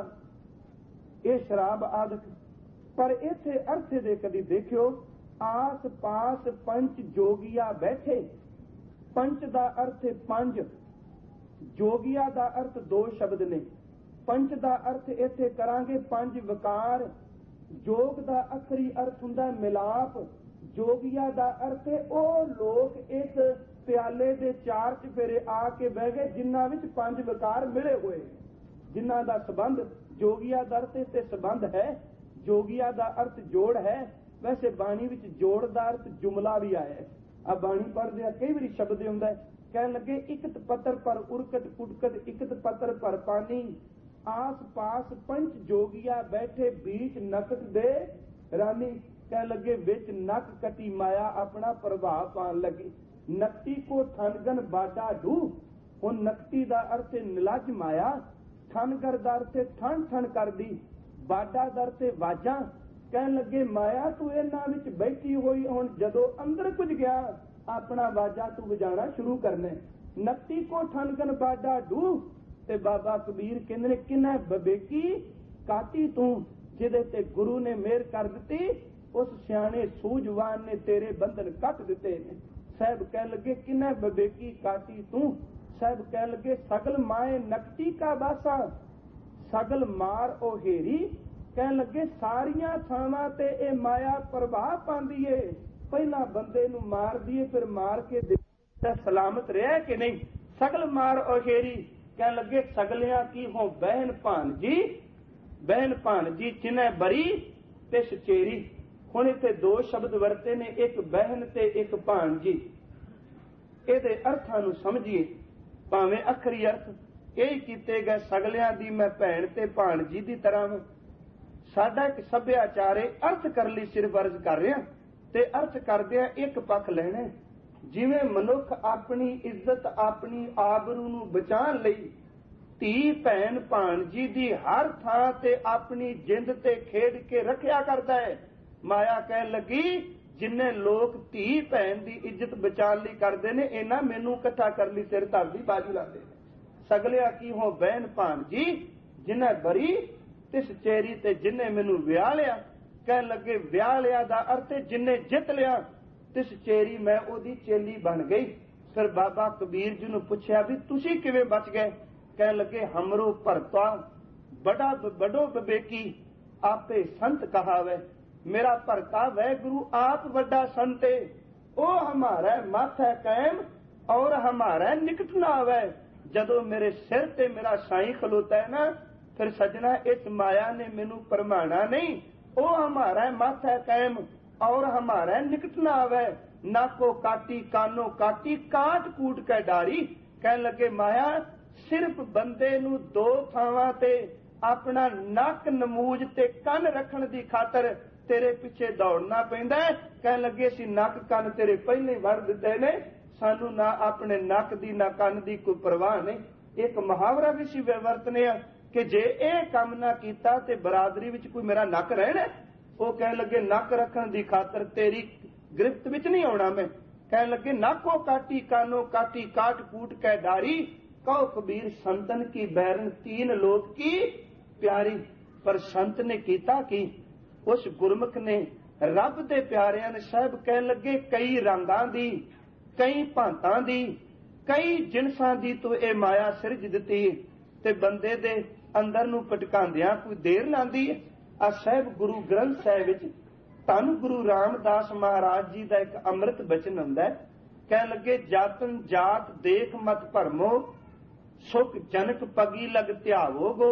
ये शराब आदि। पर इत्थे अर्थ दे कदी देखियो आस पास पंच जोगिया बैठे। पंच दा अर्थ 5, जोगिया दा अर्थ 2 शब्द ने। पंच दा अर्थ इत्थे करांगे 5 विकार। जोग दा अखरी अर्थ हुंदा मिलाप। जोगिया दा अर्थ ਉਹ ਲੋਕ ਇਸ ਪਿਆਲੇ ਦੇ 4 ਚਫੇਰੇ ਆ ਕੇ ਬਹਿ ਗਏ ਜਿਨ੍ਹਾਂ ਵਿੱਚ 5 ਵਿਕਾਰ ਮਿਲੇ ਹੋਏ, ਜਿਨ੍ਹਾਂ ਦਾ ਸੰਬੰਧ जोगिया ਦਾ ਅਰਥ ਤੇ ਸੰਬੰਧ ਹੈ। जोगिया ਦਾ ਅਰਥ ਜੋੜ ਹੈ। वैसे बाणी विच जोड़ दा अर्थ जुमला भी आया है। अब बाणी पढ़दे आ कई बारी शब्द हुंदा है। कहन लगे इकत पत्थर पर उरकट पुटकट, इकत पत्थर पर पानी, आस पास पंच जोगिया बैठे बीच नकट दे रानी कह लगे बिच नक कटी माया अपना प्रभाव पान लगी। नकटी को थनगन बाडा डू, उन नकटी दा अर्थ निलज माया, थनगर दा अर्थ ठन ठन कर दी, बाडा दा अर्थ वाजा। कह लगे माया तू इन्हां विच बैठी होई हुण जदों अंदर कुछ गया अपना वाजा तू वजाना शुरू करने। नकटी को ठनगन बाडा डू ते बाबा कबीर कहंदे ने किन्ना बबेकी काटी तू जिहदे ते गुरु ने मेहर कर दित्ती, उस सियाणे सूझवान ने तेरे बंधन कट दिते ने। साहब कह लगे किन्ना बबेकी काटी तू, साहब कह लगे सगल माए नकटी का बासा, सगल मार ओ हेरी। कह लगे सारियां थावां ते ए माया प्रभाव पांदी है, पहला बंदे नूं मार दिए फिर मार के सलामत रहा कि नहीं। सगल मार ओ हेरी कह लगे सगलियां की हो बहन भानजी, बहन भानजी चिन्ह बरी ते सचेरी। हुण इत्थे दो शब्द वरते ने, एक बहन ते एक भानजी। इहदे अर्थां नूं समझिए, भावें अखरी अर्थ यही कीते गए सगलियां दी मैं भैन ते भानजी दी तरह। साडा एक सभ्याचार अर्थ कर लई सिर्फ अर्ज कर रहा ते अर्थ करदिआं एक पक्ष लैणा। जिवें मनुख अपनी इज्जत अपनी आबरू नूं बचाउण लई धी भैन भाणजी दी हर थां ते अपनी जिंद ते खेड के रखिया करदा है, माया कह लगी जिन्ने लोग धी भैन दी इज्जत बचाउण लई करदे ने इन्हां मैनूं इकट्ठा कर लई सिर धरदी बाजी लांदे ने। सगलिया की हो बहन भाणजी जिन्ने बरी ते सचेरी ते जिन्ने मैनूं विआह लिया। कह लगे विआह लिया दा अर्थ जिन्ने जित लिया ते सचेरी मैं ओदी चेली बन गई। फिर बाबा कबीर जी नूं पुछया भी तुसी किवें बच गए। कह लगे हमरो भरता बड़ा बड़ो विवेकी आपे संत कहावे, मेरा भरता वह गुरु आप वड्डा संत है, ओ हमारा मत है कायम और हमारा निकट ना आवे। जदों मेरे सिर ते मेरा साईं खलोता है ना, फिर सजना इस माया ने मैनू परमाना नहीं, ओ हमारा मत है कायम और हमारा निकट ना आवे। नाको काटी कानो काटी काट कूट के डारी। कह लगे माया सिर्फ बंदे नू दो थावां ते अपना नक नमूज ते कन रखण दी खातर तेरे पिछे दौड़ना पैंदा है। कह लगे सी नक कन तेरे पहले ही वड़ दिते ने, सानू ना अपने नक दी ना कन दी कोई परवाह नहीं। एक मुहावरा भी सी वरतने आ कि जे ये काम ना कीता ते बरादरी विच कोई मेरा नक रहना। वो कह लगे नक रखण दी खातर तेरी गिरफ्त विच नहीं आउणा मैं। कह लगे नाको काटी कानो काटी काट कूट कै डारी। कहो कबीर संतन की बैरन तीन लोक की प्यारी। पर संत ने कीता की, उस गुरमुख ने रब दे प्यारियां ने साहब कह लगे कई रंगां दी कई भांतां दी कई जिनसां दी तो ये माया सिरज दित्ती ते बंदे दे अंदर नूं पटकांदियां कोई देर लांदी है। आ साहब गुरु ग्रंथ साहिब विच धन गुरु रामदास महाराज जी का एक अमृत बचन आंदा है। कह लगे जातन जात देख मत भरमो, सुख जनक पगी लग त्यावो गो,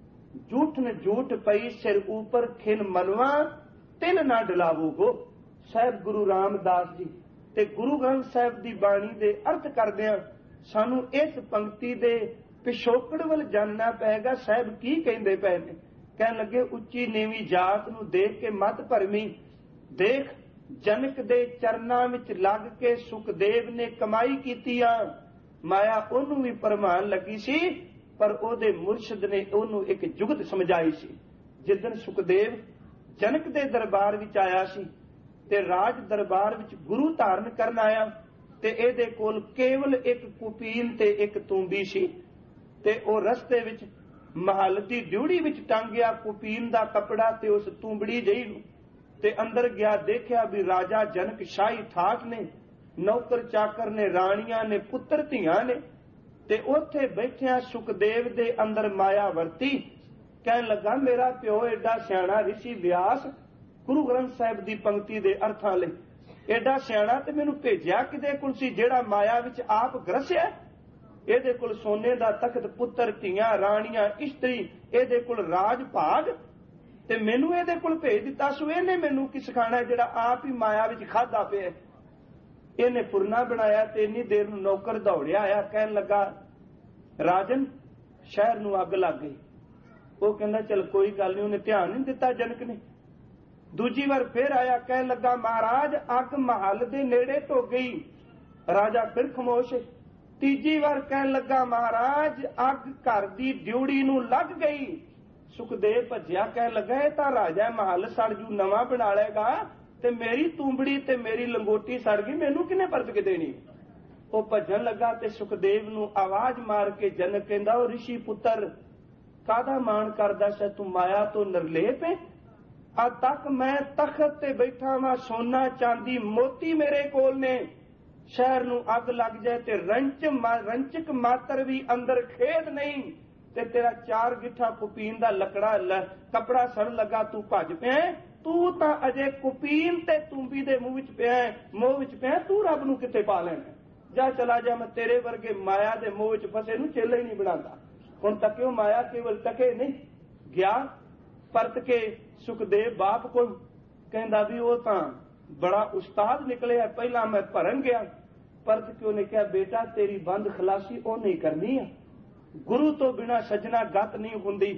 झूठन झूठ पई सिर ऊपर खिन मनवा तिन ना डलावो गो। साहब गुरु रामदास जी ते गुरु ग्रंथ साहिब दी बाणी दे अर्थ करदिआं सानू इस पंक्ति दे पिछोकड़ वल जानना पएगा साहब की कहंदे पए ने। कहन लगे उच्ची नीवी जात नू देख के मत भरमी, देख जनक दे चरनां विच लग के सुखदेव ने कमाई कीती आ। माया ओनू भी परमान लगी सी पर ओदे मुर्शद ने ओनू एक जुगत समझाई सी। जिदन सुखदेव जनक दे दरबार विच आया सी ते राज दरबार विच गुरु धारण करन आया ते एदे कोल केवल एक कुपीन ते एक तूंबी सी ते ओ रस्ते विच महल दी ड्यूड़ी विच टांगिया कुपीन दा कपड़ा ते उस तूंबड़ी जही नूं ते अंदर गया देखिया भी राजा जनक शाही ठाठ ने, नौकर चाकर ने, राणियां ने, पुत्र धीआं ने ते उत्थे बैठिया सुखदेव दे अंदर माया वरती। कहन लगा मेरा प्यो एडा सियाणा ऋषि व्यास गुरु ग्रंथ साहिब दी पंक्ति दे अर्थां लई एडा सियाणा ते मैनूं भेजिया किदे कोल सी जेड़ा माया विच आप ग्रसिया। ਇਹਦੇ ਕੋਲ सोने ਦਾ तख्त पुत्र ਧੀਆਂ ਰਾਣੀਆਂ ਇਸਤਰੀ ਇਹਦੇ ਕੋਲ ਰਾਜ ਭਾਗ ਤੇ ਮੈਨੂੰ ਇਹਦੇ ਕੋਲ ਭੇਜ ਦਿੱਤਾ ਸੋ ਇਹਨੇ ਮੈਨੂੰ ਕੀ ਸਿਖਾਣਾ ਜਿਹੜਾ ਆਪ ਹੀ ਮਾਇਆ ਵਿੱਚ ਖਾਦਾ ਪਿਆ। ਇਹਨੇ ਪੁਰਨਾ ਬਣਾਇਆ ਤੇ ਇੰਨੀ ਦੇਰ ਨੂੰ ਨੌਕਰ ਦੌੜਿਆ ਆਇਆ ਕਹਿਣ ਲੱਗਾ ਰਾਜਨ ਸ਼ਹਿਰ ਨੂੰ ਅੱਗ ਲੱਗ ਗਈ ਉਹ ਕਹਿੰਦਾ ਚਲ ਕੋਈ ਗੱਲ ਨਹੀਂ, ਉਹਨੇ ਧਿਆਨ ਨਹੀਂ ਦਿੱਤਾ ਜਨਕ ਨੇ। ਦੂਜੀ ਵਾਰ ਫਿਰ ਆਇਆ, ਕਹਿਣ ਲੱਗਾ ਮਹਾਰਾਜ ਅੱਗ ਮਹੱਲ ਦੇ ਨੇੜੇ ਧੋ ਗਈ। ਰਾਜਾ ਫਿਰ ਖਾਮੋਸ਼। ਤੀਜੀ ਵਾਰ ਕਹਿਣ ਲੱਗਾ ਮਹਾਰਾਜ ਅੱਗ ਘਰ ਦੀ ਡਿਊੜੀ ਨੂੰ ਲੱਗ ਗਈ। ਸੁਖਦੇਵ ਭੱਜਿਆ, ਕਹਿਣ ਲੱਗਾ ਇਹ ਤਾਂ ਰਾਜਾ ਮਹੱਲ ਸੜ ਜੂ, ਨਵਾਂ ਬਣਾ ਲਏਗਾ, ਤੇ ਮੇਰੀ ਤੂੰਬੜੀ ਤੇ ਮੇਰੀ ਲੰਗੋਟੀ ਸੜ ਗਈ, ਮੈਨੂੰ ਕਿਹਨੇ ਪਰਤ ਕੇ ਦੇਣੀ। ਉਹ ਭੱਜਣ ਲੱਗਾ ਤੇ ਸੁਖਦੇਵ ਨੂੰ ਆਵਾਜ਼ ਮਾਰ ਕੇ ਜਨਕ ਕਹਿੰਦਾ, ਉਹ ਰਿਸ਼ੀ ਪੁੱਤਰ ਕਾਹਦਾ ਮਾਣ ਕਰਦਾ ਸੈ, ਤੂੰ ਮਾਇਆ ਤੋਂ ਨਿਰਲੇਪ ਹੈ। ਅੱਜ ਤੱਕ ਮੈਂ ਤਖਤ ਤੇ ਬੈਠਾ ਵਾਂ, ਸੋਨਾ ਚਾਂਦੀ ਮੋਤੀ ਮੇਰੇ ਕੋਲ ਨੇ, ਸ਼ਹਿਰ ਨੂੰ ਅੱਗ ਲੱਗ ਜਾਏ ਤੇ ਰੰਚਕ ਮਾਤਰ ਵੀ ਅੰਦਰ ਖੇਦ ਨਹੀਂ, ਤੇ ਤੇਰਾ 4 ਗਿੱਠਾ ਕੁਪੀਨ ਦਾ ਕੱਪੜਾ ਸੜਨ ਲੱਗਾ, ਤੂੰ ਭੱਜ ਪਿਆ। ਤੂੰ ਤਾਂ ਅਜੇ ਕੁਪੀਨ ਤੇ ਤੂੰਬੀ ਦੇ ਮੂੰਹ ਵਿੱਚ ਪਿਆ, ਮੋਹ ਵਿੱਚ ਪਿਆ, ਤੂੰ ਰੱਬ ਨੂੰ ਕਿੱਥੇ ਪਾ ਲੈਣਾ। ਜਾ ਚਲਾ ਜਾ, ਮੈਂ ਤੇਰੇ ਵਰਗੇ ਮਾਇਆ ਦੇ ਮੋਹ ਵਿੱਚ ਫਸੇ ਨੂੰ ਚੇਲਾ ਹੀ ਨਹੀਂ ਬਣਾਉਂਦਾ। ਹੁਣ ਤੱਕਿਓ ਮਾਇਆ ਕੇਵਲ ਤਕੇ ਨਹੀਂ ਗਿਆ। ਪਰਤ ਕੇ ਸੁਖਦੇਵ ਬਾਪ ਕੋਲ ਕਹਿੰਦਾ ਵੀ ਉਹ ਤਾਂ ਬੜਾ ਉਸਤਾਦ ਨਿਕਲਿਆ, ਪਹਿਲਾਂ ਮੈਂ ਭਰਨ ਗਿਆ। ਪਰਤ ਕੇ ਉਹਨੇ ਕਿਹਾ ਬੇਟਾ ਤੇਰੀ ਬੰਦ ਖਲਾਸੀ ਉਹ ਨਹੀਂ ਕਰਨੀ ਆ, ਗੁਰੂ ਤੋਂ ਬਿਨਾ ਸੱਜਣਾ ਗਤ ਨਹੀਂ ਹੁੰਦੀ।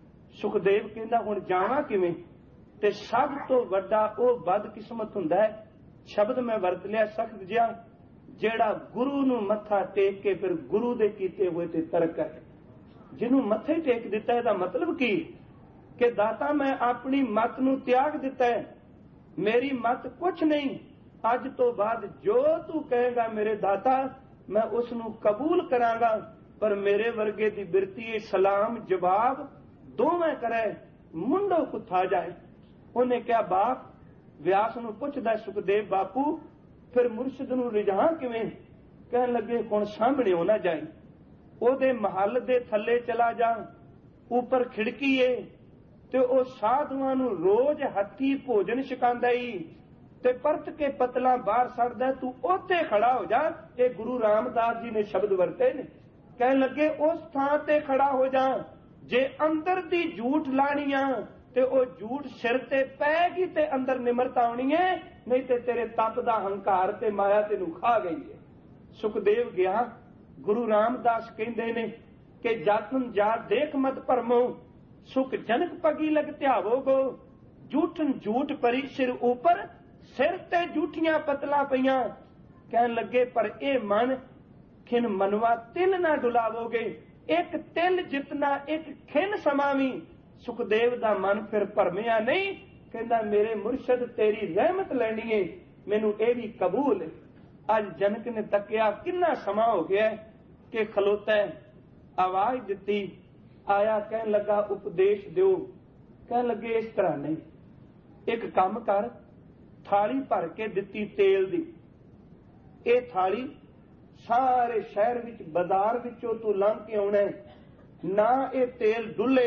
ਸੁਖਦੇਵ ਕਹਿੰਦਾ ਹੁਣ ਜਾਵਾਂ ਕਿਵੇਂ। ਤੇ ਸਭ ਤੋਂ ਵੱਡਾ ਉਹ ਬਦਕਿਸਮਤ ਹੁੰਦਾ ਹੈ, ਸ਼ਬਦ ਮੈਂ ਵਰਤ ਲਿਆ ਸਖਤ ਜਿਹਾ, ਜਿਹੜਾ ਗੁਰੂ ਨੂੰ ਮੱਥਾ ਟੇਕ ਕੇ ਫਿਰ ਗੁਰੂ ਦੇ ਕੀਤੇ ਹੋਏ ਤੇ ਤਰਕ ਕਰੇ। ਜਿਹਨੂੰ ਮੱਥੇ ਟੇਕ ਦਿੱਤਾ ਇਹਦਾ ਮਤਲਬ ਕੀ ਕਿ ਦਾਤਾ ਮੈਂ ਆਪਣੀ ਮੱਤ ਨੂੰ ਤਿਆਗ ਦਿੱਤਾ ਹੈ, ਮੇਰੀ ਮੱਤ ਕੁਛ ਨਹੀਂ, ਅੱਜ ਤੋਂ ਬਾਅਦ ਜੋ ਤੂੰ ਕਹੇਗਾ ਮੇਰੇ ਦਾਤਾ ਮੈਂ ਉਸ ਨੂੰ ਕਬੂਲ ਕਰਾਂਗਾ, ਪਰ ਮੇਰੇ ਵਰਗੇ ਦੀ ਬਿਰਤੀ ਸਲਾਮ ਜਵਾਬ ਦੋਵੇਂ ਕਰੇ, ਮੁੰਡੋ ਕੁੱਥਾ ਜਾਏ। ਉਹਨੇ ਕਿਹਾ ਬਾਪ, ਵਿਆਸ ਨੂੰ ਪੁੱਛਦਾ ਸੁਖਦੇਵ ਬਾਪੂ ਫਿਰ ਮੁਰਸ਼ਿਦ ਨੂੰ ਰਿਝਾਂ ਕਿਵੇਂ। ਕਹਿਣ ਲੱਗੇ ਹੁਣ ਸਾਹਮਣੇ ਹੋ ਨਾ ਜਾਏ, ਉਹਦੇ ਮਹੱਲ ਦੇ ਥੱਲੇ ਚਲਾ ਜਾ, ਉੱਪਰ ਖਿੜਕੀ ਏ ਤੇ ਉਹ ਸਾਧੂਆਂ ਨੂੰ ਰੋਜ਼ ਹੱਥੀ ਭੋਜਨ ਛਕਾਉਂਦਾ ਈ, ਤੇ ਪਰਤ ਕੇ ਪਤਲਾ ਬਾਹਰ ਸੜਦਾ, ਤੂੰ ਉੱਥੇ ਖੜਾ ਹੋ ਜਾ। ਇਹ ਗੁਰੂ ਰਾਮਦਾਸ ਜੀ ਨੇ ਸ਼ਬਦ ਵਰਤੇ ਨੇ। ਕਹਿਣ ਲੱਗੇ ਉਸ ਥਾਂ ਤੇ ਖੜਾ ਹੋ ਜਾ, ਜੇ ਅੰਦਰ ਦੀ ਝੂਠ ਲਾਣੀ ਆ ਤੇ ਉਹ ਝੂਠ ਸਿਰ ਤੇ ਪੈਗੀ ਤੇ ਅੰਦਰ ਨਿਮਰਤਾ ਆਉਣੀ ਹੈ, ਨਹੀਂ ਤੇ ਤੇਰੇ ਤਪ ਦਾ ਹੰਕਾਰ ਤੇ ਮਾਇਆ ਤੈਨੂੰ ਖਾ ਗਈ ਹੈ। ਸੁਖਦੇਵ ਗਿਆ। ਗੁਰੂ ਰਾਮਦਾਸ ਕਹਿੰਦੇ ਨੇ ਕਿ ਜਾਤਨ ਜਾ ਦੇਖ ਮਤ ਭਰਮੋ, ਸੁਖ ਜਨਕ ਪਗੀ ਲਗ ਧਿਆਵੋਗੋ, ਝੂਠਨ ਝੂਠ ਪਰੀ ਸਿਰ ਉੱਪਰ, ਸਿਰ ਤੇ ਝੂਠੀਆਂ ਪਤਲਾ ਪਈਆਂ। ਕਹਿਣ ਲੱਗੇ ਪਰ ਇਹ ਮਨ ਖਿਨ ਮਨਵਾ ਤਿਲ ਨਾ ਡੁਲਾਵੋਗੇ, ਇੱਕ ਤਿਲ ਜਿਤਨਾ ਇੱਕ ਖਿਨ ਸਮਾਵੀ। ਸੁਖਦੇਵ ਦਾ ਮਨ ਫਿਰ ਭਰਮਿਆ ਨਹੀਂ, ਕਹਿੰਦਾ ਮੇਰੇ ਮੁਰਸ਼ਦ ਤੇਰੀ ਰਹਿਮਤ ਲੈਣੀ ਏ, ਮੈਨੂੰ ਇਹ ਵੀ ਕਬੂਲ ਹੈ। ਅੱਜ ਜਨਕ ਨੇ ਤੱਕਿਆ ਕਿੰਨਾ ਸਮਾਂ ਹੋ ਗਿਆ ਕਿ ਖਲੋਤਾ, ਆਵਾਜ਼ ਦਿੱਤੀ, ਆਇਆ, ਕਹਿਣ ਲੱਗਾ ਉਪਦੇਸ਼ ਦਿਓ। ਕਹਿਣ ਲੱਗੇ ਇਸ ਤਰ੍ਹਾਂ ਨਹੀਂ, ਇੱਕ ਕੰਮ ਕਰ, ਥਾਲੀ ਭਰ ਕੇ ਦਿੱਤੀ ਤੇਲ ਦੀ, ਇਹ ਥਾਲੀ ਸਾਰੇ ਸ਼ਹਿਰ ਵਿੱਚ ਬਾਜ਼ਾਰ ਵਿੱਚੋਂ ਤੂੰ ਲੰਘ ਕੇ ਆਉਣਾ, ਨਾ ਇਹ ਤੇਲ ਡੁੱਲੇ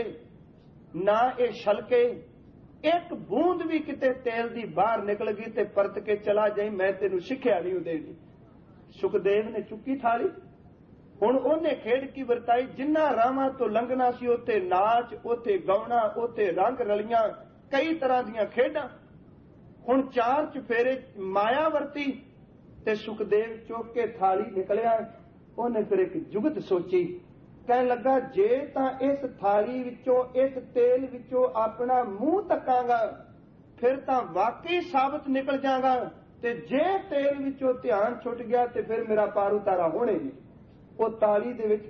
ਨਾ ਇਹ ਛਲਕੇ, ਇੱਕ ਬੂੰਦ ਵੀ ਕਿਤੇ ਤੇਲ ਦੀ ਬਾਹਰ ਨਿਕਲ ਗਈ ਤੇ ਪਰਤ ਕੇ ਚਲਾ ਜਾਈ, ਮੈਂ ਤੈਨੂੰ ਸਿੱਖਿਆ ਨਹੀਂ ਦੇਣੀ। ਸੁਖਦੇਵ ਨੇ ਚੁੱਕੀ ਥਾਲੀ, ਹੁਣ ਉਹਨੇ ਖੇਡ ਕੀ ਵਰਤਾਈ, ਜਿੰਨਾ ਰਾਵਾਂ ਤੋਂ ਲੰਘਣਾ ਸੀ ਉੱਥੇ ਨਾਚ, ਉੱਥੇ ਗਾਉਣਾ, ਉੱਥੇ ਰੰਗ ਰਲੀਆਂ, ਕਈ ਤਰ੍ਹਾਂ ਦੀਆਂ ਖੇਡਾਂ। ਹੁਣ 4 ਚੁਫੇਰੇ ਮਾਇਆ ਵਰਤੀ ਤੇ ਸੁਖਦੇਵ ਚੁੱਕ ਕੇ ਥਾਲੀ ਨਿਕਲਿਆ। ਉਹਨੇ ਫਿਰ ਇੱਕ ਜੁਗਤ ਸੋਚੀ, ਕਹਿਣ ਲੱਗਾ ਜੇ ਤਾਂ ਇਸ ਥਾਲੀ ਵਿੱਚੋਂ ਇਸ ਤੇਲ ਵਿੱਚੋਂ ਆਪਣਾ ਮੂੰਹ ਤੱਕਾਂਗਾ ਫਿਰ ਤਾਂ ਵਾਕਈ ਸਾਬਤ ਨਿਕਲ ਜਾਗਾ, ਤੇ ਜੇ ਤੇਲ ਵਿੱਚੋਂ ਧਿਆਨ ਛੁੱਟ ਗਿਆ ਤੇ ਫਿਰ ਮੇਰਾ ਪਾਰ ਉਤਾਰਾ ਹੋਣੇ ਨਹੀਂ। ਉਹ ਤਾਲੀ ਦੇ ਵਿੱਚ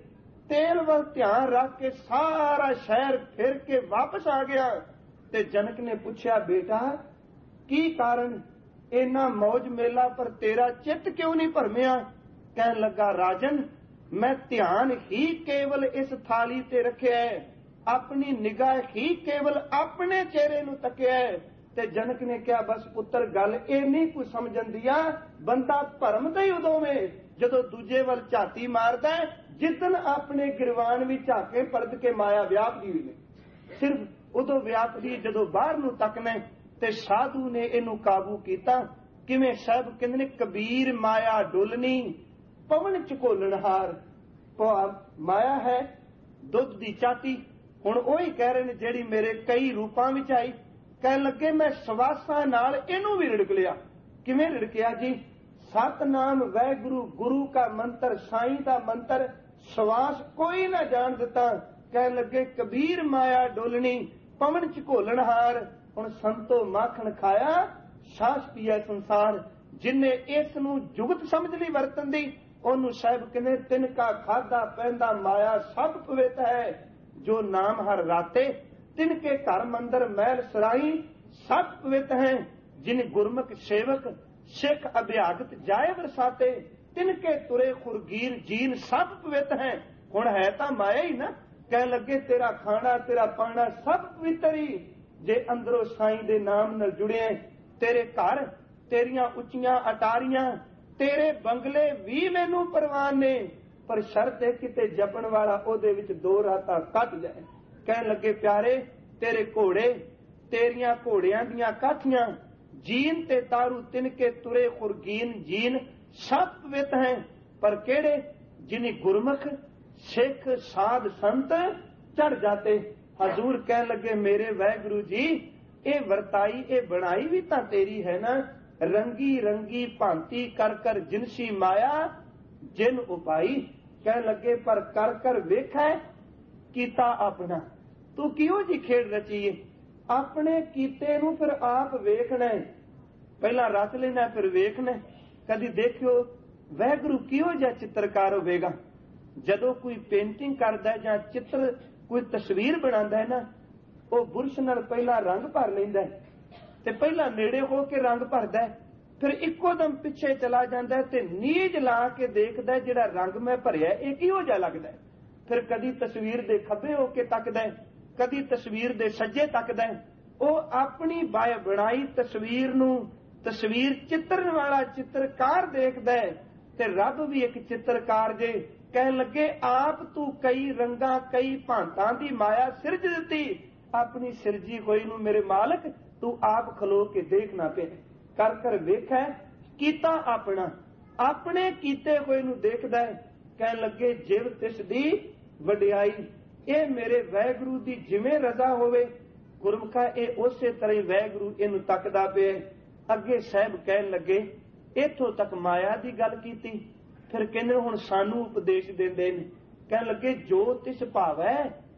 ਤੇਲ ਵੱਲ ਧਿਆਨ ਰੱਖ ਕੇ ਸਾਰਾ ਸ਼ਹਿਰ ਫਿਰ ਕੇ ਵਾਪਸ ਆ ਗਿਆ। ਤੇ ਜਨਕ ਨੇ ਪੁੱਛਿਆ ਬੇਟਾ ਕੀ ਕਾਰਨ, ਇੰਨਾ ਮੌਜ ਮੇਲਾ ਪਰ ਤੇਰਾ ਚਿੱਤ ਕਿਉਂ ਨਹੀਂ ਭਰਮਿਆ। ਕਹਿਣ ਲੱਗਾ ਰਾਜਨ ਮੈਂ ਧਿਆਨ ਹੀ ਕੇਵਲ ਇਸ ਥਾਲੀ ਤੇ ਰੱਖਿਆ ਹੈ, ਆਪਣੀ ਨਿਗਾਹ ਹੀ ਕੇਵਲ ਆਪਣੇ ਚਿਹਰੇ ਨੂੰ ਤੱਕਿਆ ਹੈ। ਤੇ ਜਨਕ ਨੇ ਕਿਹਾ ਬਸ ਪੁੱਤਰ ਗੱਲ ਇਹ ਨਹੀਂ ਕੋਈ ਸਮਝਣ ਦੀਆ, ਬੰਦਾ ਭਰਮਦਾ ਹੀ ਉਦੋਂ ਵੇ ਜਦੋਂ ਦੂਜੇ ਵੱਲ ਝਾਤੀ ਮਾਰਦਾ, ਜਿੱਦਨ ਆਪਣੇ ਗਿਰਵਾਨ ਵਿੱਚ ਝਾਕੇ ਪਰਦ ਕੇ ਮਾਇਆ ਵਿਆਪਦੀ ਹੋਈ ਨੇ, ਸਿਰਫ ਉਦੋਂ ਵਿਆਪਦੀ ਜਦੋਂ ਬਾਹਰ ਨੂੰ ਤੱਕਣਾ। ਤੇ ਸਾਧੂ ਨੇ ਇਹਨੂੰ ਕਾਬੂ ਕੀਤਾ। ਕਿਵੇਂ ਸਾਹਿਬ ਕਹਿੰਦੇ ਨੇ ਕਬੀਰ ਮਾਇਆ ਡੁੱਲਣੀ ਪਵਨ ਝਕੋਲਣਹਾਰ, ਮਾਇਆ ਹੈ ਦੁੱਧ ਦੀ ਚਾਟੀ। ਹੁਣ ਉਹੀ ਕਹਿ ਰਹੇ ਨੇ ਜਿਹੜੀ ਮੇਰੇ ਕਈ ਰੂਪਾਂ ਵਿੱਚ ਆਈ। ਕਹਿਣ ਲੱਗੇ ਮੈਂ ਸਵਾਸਾਂ ਨਾਲ ਇਹਨੂੰ ਵੀ ਰਿੜਕ ਲਿਆ। ਕਿਵੇਂ ਰਿੜਕਿਆ ਜੀ, ਸਤਨਾਮ ਵਾਹਿਗੁਰੂ ਗੁਰੂ ਕਾ ਮੰਤਰ, ਸਾਈਂ ਦਾ ਮੰਤਰ ਸਵਾਸ ਕੋਈ ਨਾ ਜਾਣ ਦਿੱਤਾ। ਕਹਿਣ ਲੱਗੇ ਕਬੀਰ ਮਾਇਆ ਡੋਲਣੀ ਪਵਨ ਚ ਘੋਲਣਹਾਰ। ਹੁਣ ਸੰਤੋ ਮਾਖਣ ਖਾਇਆ ਸਾਸ ਪੀਆ ਸੰਸਾਰ। ਜਿਨੇ ਇਸ ਨੂੰ ਜੁਗਤ ਸਮਝ ਲਈ ਵਰਤਨ ਦੀ, ਉਹਨੂੰ ਸਾਹਿਬ ਕਹਿੰਦੇ ਤਿਨਕਾ ਖਾਦਾ ਪੈਂਦਾ ਮਾਇਆ ਸਭ ਪਵਿੱਤ ਹੈ। ਜੋ ਨਾਮ ਹਰ ਰਾਤੇ ਤਿਨਕੇ ਘਰ ਮੰਦਰ ਮਹਿਲ ਸਰਾਈ ਸਭ ਪਵਿੱਤ ਹੈ। ਜਿਨ ਗੁਰਮੁਖ ਸੇਵਕ ਸਿੱਖ ਅਭਿਆਗਤ ਜਾਏ ਵਰਸਾਤੇ ਤਿਨਕੇ ਤੁਰੇ ਖੁਰਗੀਰ ਜੀਨ ਸਭ ਪਵਿੱਤ ਹੈ। ਹੁਣ ਹੈ ਤਾਂ ਮਾਇਆ ਹੀ ਨਾ। ਕਹਿਣ ਲੱਗੇ ਤੇਰਾ ਖਾਣਾ ਤੇਰਾ ਪਾਣਾ ਸਭ ਪਵਿੱਤਰ ਹੀ। ਜੇ ਅੰਦਰੋਂ ਸਾਈਂ ਦੇ ਨਾਮ ਨਾਲ ਜੁੜਿਆ, ਤੇਰੇ ਘਰ ਤੇਰੀਆਂ ਉੱਚੀਆਂ ਅਟਾਰੀਆਂ ਤੇਰੇ ਬੰਗਲੇ ਵੀ ਮੈਨੂੰ ਪ੍ਰਵਾਨ ਨੇ। ਪਰ ਸ਼ਰਤ ਹੈ ਕਿਤੇ ਜਪਣ ਵਾਲਾ ਉਹਦੇ ਵਿੱਚ 2 ਰਾਤਾਂ ਕੱਟ ਜਾਏ। ਕਹਿਣ ਲੱਗੇ ਪਿਆਰੇ ਤੇਰੇ ਘੋੜੇ ਤੇਰੀਆਂ ਘੋੜਿਆਂ ਦੀਆਂ ਕਾਠੀਆਂ ਜੀਨ ਤੇ ਤਾਰੂ ਤਿਨਕੇ ਤੁਰੇ ਖੁਰਗੀਨ ਜੀਨ ਸਭ ਪਵਿੱਤ ਹੈ। ਪਰ ਕਿਹੜੇ? ਜਿਨੀ ਗੁਰਮੁਖ ਸਿੱਖ ਸਾਧ ਸੰਤ ਚੜ ਜਾਤੇ। ਹਜ਼ੂਰ ਕਹਿਣ ਲੱਗੇ ਮੇਰੇ ਵਾਹਿਗੁਰੂ ਜੀ ਇਹ ਵਰਤਾਈ ਇਹ ਬਣਾਈ ਵੀ ਤਾਂ ਤੇਰੀ ਹੈ ਨਾ। ਰੰਗੀ ਰੰਗੀ ਭਾਂਤੀ ਕਰ ਕਰ ਜਿਨਸੀ ਮਾਇਆ ਜਿਨ ਉਪਾਈ। ਕਹਿਣ ਲੱਗੇ ਪਰ ਕਰ ਕਰ ਵੇਖੈ ਕੀਤਾ ਆਪਣਾ। ਤੂੰ ਕਿਉਂ ਜੀ ਖੇਡ ਰਚੀਏ? ਆਪਣੇ ਕੀਤੇ ਨੂੰ ਫਿਰ ਆਪ ਵੇਖਣਾ, ਪਹਿਲਾਂ ਰਚ ਲੈਣਾ ਫਿਰ ਵੇਖਣਾ। ਕਦੀ ਦੇਖਿਓ ਵਾਹਿਗੁਰੂ ਕਿਹੋ ਜਿਹਾ ਚਿੱਤਰਕਾਰ ਹੋਵੇਗਾ। ਜਦੋਂ ਕੋਈ ਪੇਂਟਿੰਗ ਕਰਦਾ ਜਾਂ ਚਿੱਤਰ ਕੋਈ ਤਸਵੀਰ ਬਣਾਉਂਦਾ ਹੈ ਨਾ, ਉਹ ਬੁਰਸ਼ ਨਾਲ ਪਹਿਲਾਂ ਰੰਗ ਭਰ ਲੈਂਦਾ ਤੇ ਪਹਿਲਾਂ ਨੇੜੇ ਹੋ ਕੇ ਰੰਗ ਭਰਦਾ, ਫਿਰ ਇੱਕੋ ਦਮ ਪਿੱਛੇ ਚਲਾ ਜਾਂਦਾ ਤੇ ਨੀਝ ਲਾ ਕੇ ਦੇਖਦਾ ਜਿਹੜਾ ਰੰਗ ਮੈਂ ਭਰਿਆ ਇਹ ਕਿਹੋ ਜਿਹਾ ਲੱਗਦਾ। ਫਿਰ ਕਦੀ ਤਸਵੀਰ ਦੇ ਖੱਬੇ ਹੋ ਕੇ ਤੱਕਦਾ, ਕਦੀ ਤਸਵੀਰ ਦੇ ਸੱਜੇ ਤੱਕਦਾ। ਉਹ ਆਪਣੀ ਬਾਇ ਬਣਾਈ ਤਸਵੀਰ ਨੂੰ ਤਸਵੀਰ ਚਿੱਤਰਨ ਵਾਲਾ ਚਿੱਤਰਕਾਰ ਦੇਖਦਾ ਤੇ ਰੱਬ ਵੀ ਇੱਕ ਚਿੱਤਰਕਾਰ ਜੇ। ਕਹਿਣ ਲੱਗੇ ਆਪ ਤੂੰ ਕਈ ਰੰਗਾਂ ਕਈ ਭਾਂਤਾਂ ਦੀ ਮਾਇਆ ਸਿਰਜ ਦਿੱਤੀ। ਆਪਣੀ ਸਿਰਜੀ ਹੋਈ ਨੂੰ ਮੇਰੇ ਮਾਲਕ ਤੂੰ ਆਪ ਖਲੋ ਕੇ ਦੇਖਣਾ ਪਿਆ। ਕਰ ਕਰ ਵੇਖੈ ਕੀਤਾ ਆਪਣਾ। ਆਪਣੇ ਕੀਤੇ ਹੋਏ ਨੂੰ ਦੇਖਦਾ। ਕਹਿਣ ਲੱਗੇ ਜਿਵ ਤਿਸ ਦੀ ਵਡਿਆਈ। ਇਹ ਮੇਰੇ ਵਾਹਿਗੁਰੂ ਦੀ ਜਿਵੇਂ ਰਜ਼ਾ ਹੋਵੇ ਗੁਰਮੁਖਾ ਇਹ ਉਸੇ ਤਰ੍ਹਾਂ ਹੀ ਵਾਹਿਗੁਰੂ ਇਹਨੂੰ ਤੱਕਦਾ ਪਿਆ। ਅੱਗੇ ਸਾਹਿਬ ਕਹਿਣ ਲੱਗੇ ਇੱਥੋਂ ਤੱਕ ਮਾਇਆ ਦੀ ਗੱਲ ਕੀਤੀ। ਫਿਰ ਕਹਿੰਦੇ ਹੁਣ ਸਾਨੂੰ ਉਪਦੇਸ਼ ਦਿੰਦੇ ਨੇ। ਕਹਿਣ ਲੱਗੇ ਜੋ ਤਿਸ ਭਾਵੈ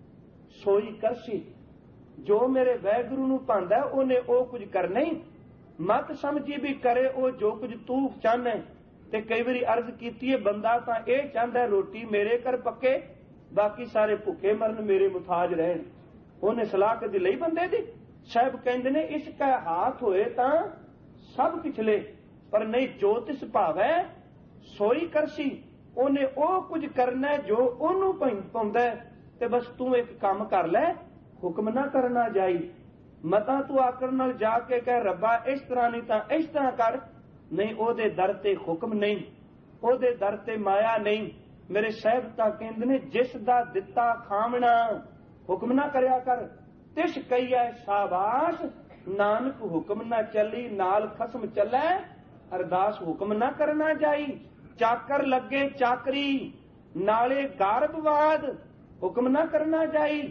ਸੋਈ ਕਰਸੀ। ਜੋ ਮੇਰੇ ਵਾਹਿਗੁਰੂ ਨੂੰ ਭਾਂਦਾ ਉਹਨੇ ਉਹ ਕੁਝ ਕਰਨਾ ਹੀ। ਮਤ ਸਮਝੀ ਵੀ ਕਰੇ ਉਹ ਜੋ ਕੁਝ ਤੂੰ ਚਾਹਨਾ। ਤੇ ਕਈ ਵਾਰੀ ਅਰਜ਼ ਕੀਤੀ ਹੈ ਬੰਦਾ ਤਾਂ ਇਹ ਚਾਹੁੰਦਾ ਰੋਟੀ ਮੇਰੇ ਘਰ ਪੱਕੇ ਬਾਕੀ ਸਾਰੇ ਭੁੱਖੇ ਮਰਨ ਮੇਰੇ ਮੁਤਾਜ ਰਹਿਣ। ਉਹਨੇ ਸਲਾਹ ਕਦੀ ਲਈ ਬੰਦੇ ਦੀ? ਸਾਹਿਬ ਕਹਿੰਦੇ ਨੇ ਇਸ ਕਾ ਹਾਥ ਹੋਏ ਤਾਂ ਸਭ ਪਿਛਲੇ ਪਰ ਨਹੀਂ ਜੋ ਤਿਸ ਭਾਵੈ ਸੋਈ ਕਰਸੀ। ਉਹਨੇ ਉਹ ਕੁਝ ਕਰਨਾ ਜੋ ਉਹਨੂੰ ਪਾਉਂਦਾ ਤੇ ਬਸ ਤੂੰ ਇੱਕ ਕੰਮ ਕਰ ਲੈ ਹੁਕਮ ਨਾ ਕਰਨਾ ਜਾਈ। ਮਤਾਂ ਤੂੰ ਆਕੜ ਨਾਲ ਜਾ ਕੇ ਕਹਿ ਰੱਬਾ ਇਸ ਤਰ੍ਹਾਂ ਨਹੀਂ ਤਾਂ ਇਸ ਤਰ੍ਹਾਂ ਕਰ। ਨਹੀਂ ਉਹਦੇ ਦਰ ਤੇ ਹੁਕਮ ਨਹੀਂ, ਉਹਦੇ ਦਰ ਤੇ ਮਾਇਆ ਨਹੀਂ। ਮੇਰੇ ਸਾਹਿਬ ਤਾਂ ਕਹਿੰਦੇ ਨੇ ਜਿਸ ਦਾ ਦਿੱਤਾ ਖਾਵਣਾ ਹੁਕਮ ਨਾ ਕਰਿਆ ਕਰ। ਤਿਸ ਕਹੀਐ ਸ਼ਾਬਾਸ਼ ਨਾਨਕ ਹੁਕਮ ਨਾ ਚੱਲੀ ਨਾਲ ਖਸਮ ਚੱਲੈ ਅਰਦਾਸ ਹੁਕਮ ਨਾ ਕਰਨਾ ਜਾਈ। ਚਾਕਰ ਲੱਗੇ ਚਾਕਰੀ ਨਾਲੇ ਗਰਭਵਾਦ ਹੁਕਮ ਨਾ ਕਰਨਾ ਜਾਈ।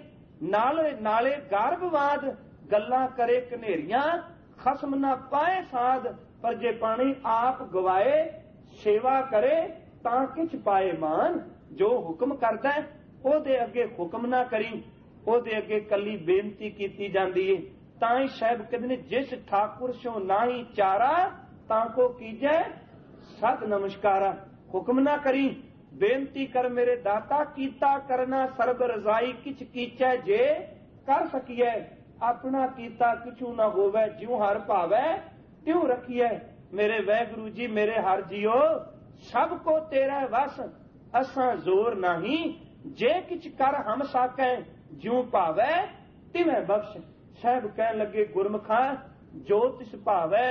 ਨਾਲੇ ਗਰਭਵਾਦ ਗੱਲਾਂ ਕਰੇ ਕਨੇਰੀਆਂ ਖਸਮ ਨਾ ਪਾਏ ਸਾਧ। ਪਰ ਜੇ ਪਾਣੀ ਆਪ ਗਵਾਏ ਸੇਵਾ ਕਰੇ ਤਾਂ ਕਿਛ ਪਾਏ ਮਾਨ। ਜੋ ਹੁਕਮ ਕਰਦਾ ਉਹਦੇ ਅੱਗੇ ਹੁਕਮ ਨਾ ਕਰੀ, ਉਹਦੇ ਅੱਗੇ ਕੱਲੀ ਬੇਨਤੀ ਕੀਤੀ ਜਾਂਦੀ ਏ। ਤਾਂ ਹੀ ਸਾਹਿਬ ਕਹਿੰਦੇ ਨੇ ਜਿਸ ਠਾਕੁਰ ਸੋ ਨਾਹੀ ਚਾਰਾ ਤਾਂ ਕੋ ਕੀਜੈ ਸਤ ਨਮਸਕਾਰਾ। ਹੁਕਮ ਨਾ ਕਰੀ ਬੇਨਤੀ ਕਰ ਮੇਰੇ ਦਾਤਾ ਕੀਤਾ ਕਰਨਾ ਸਰਬ ਰਜ਼ਾਈ ਕਿਛ ਕੀਚੈ ਜੇ ਕਰ ਸਕੀਐ। ਆਪਣਾ ਕੀਤਾ ਕਿਛੂ ਨਾ ਹੋਵੇ ਜਿਉ ਹਰ ਭਾਵੈ ਤਿਉ ਰੱਖੀਐ। ਮੇਰੇ ਵਾਹਿਗੁਰੂ ਜੀ ਮੇਰੇ ਹਰ ਜੀਓ ਸਭ ਕੋ ਤੇਰਾ ਵਸ ਅਸਾਂ ਜ਼ੋਰ ਨਹੀਂ। ਜੇ ਕਿਛ ਕਰ ਹਮ ਸਾਕੈ ਜਿਉ ਭਾਵੈ ਤਿਵੇਂ ਬਖਸ਼। ਸਾਹਿਬ ਕਹਿਣ ਲੱਗੇ ਗੁਰਮੁਖਾ ਜੋ ਤਿਸ ਭਾਵੈ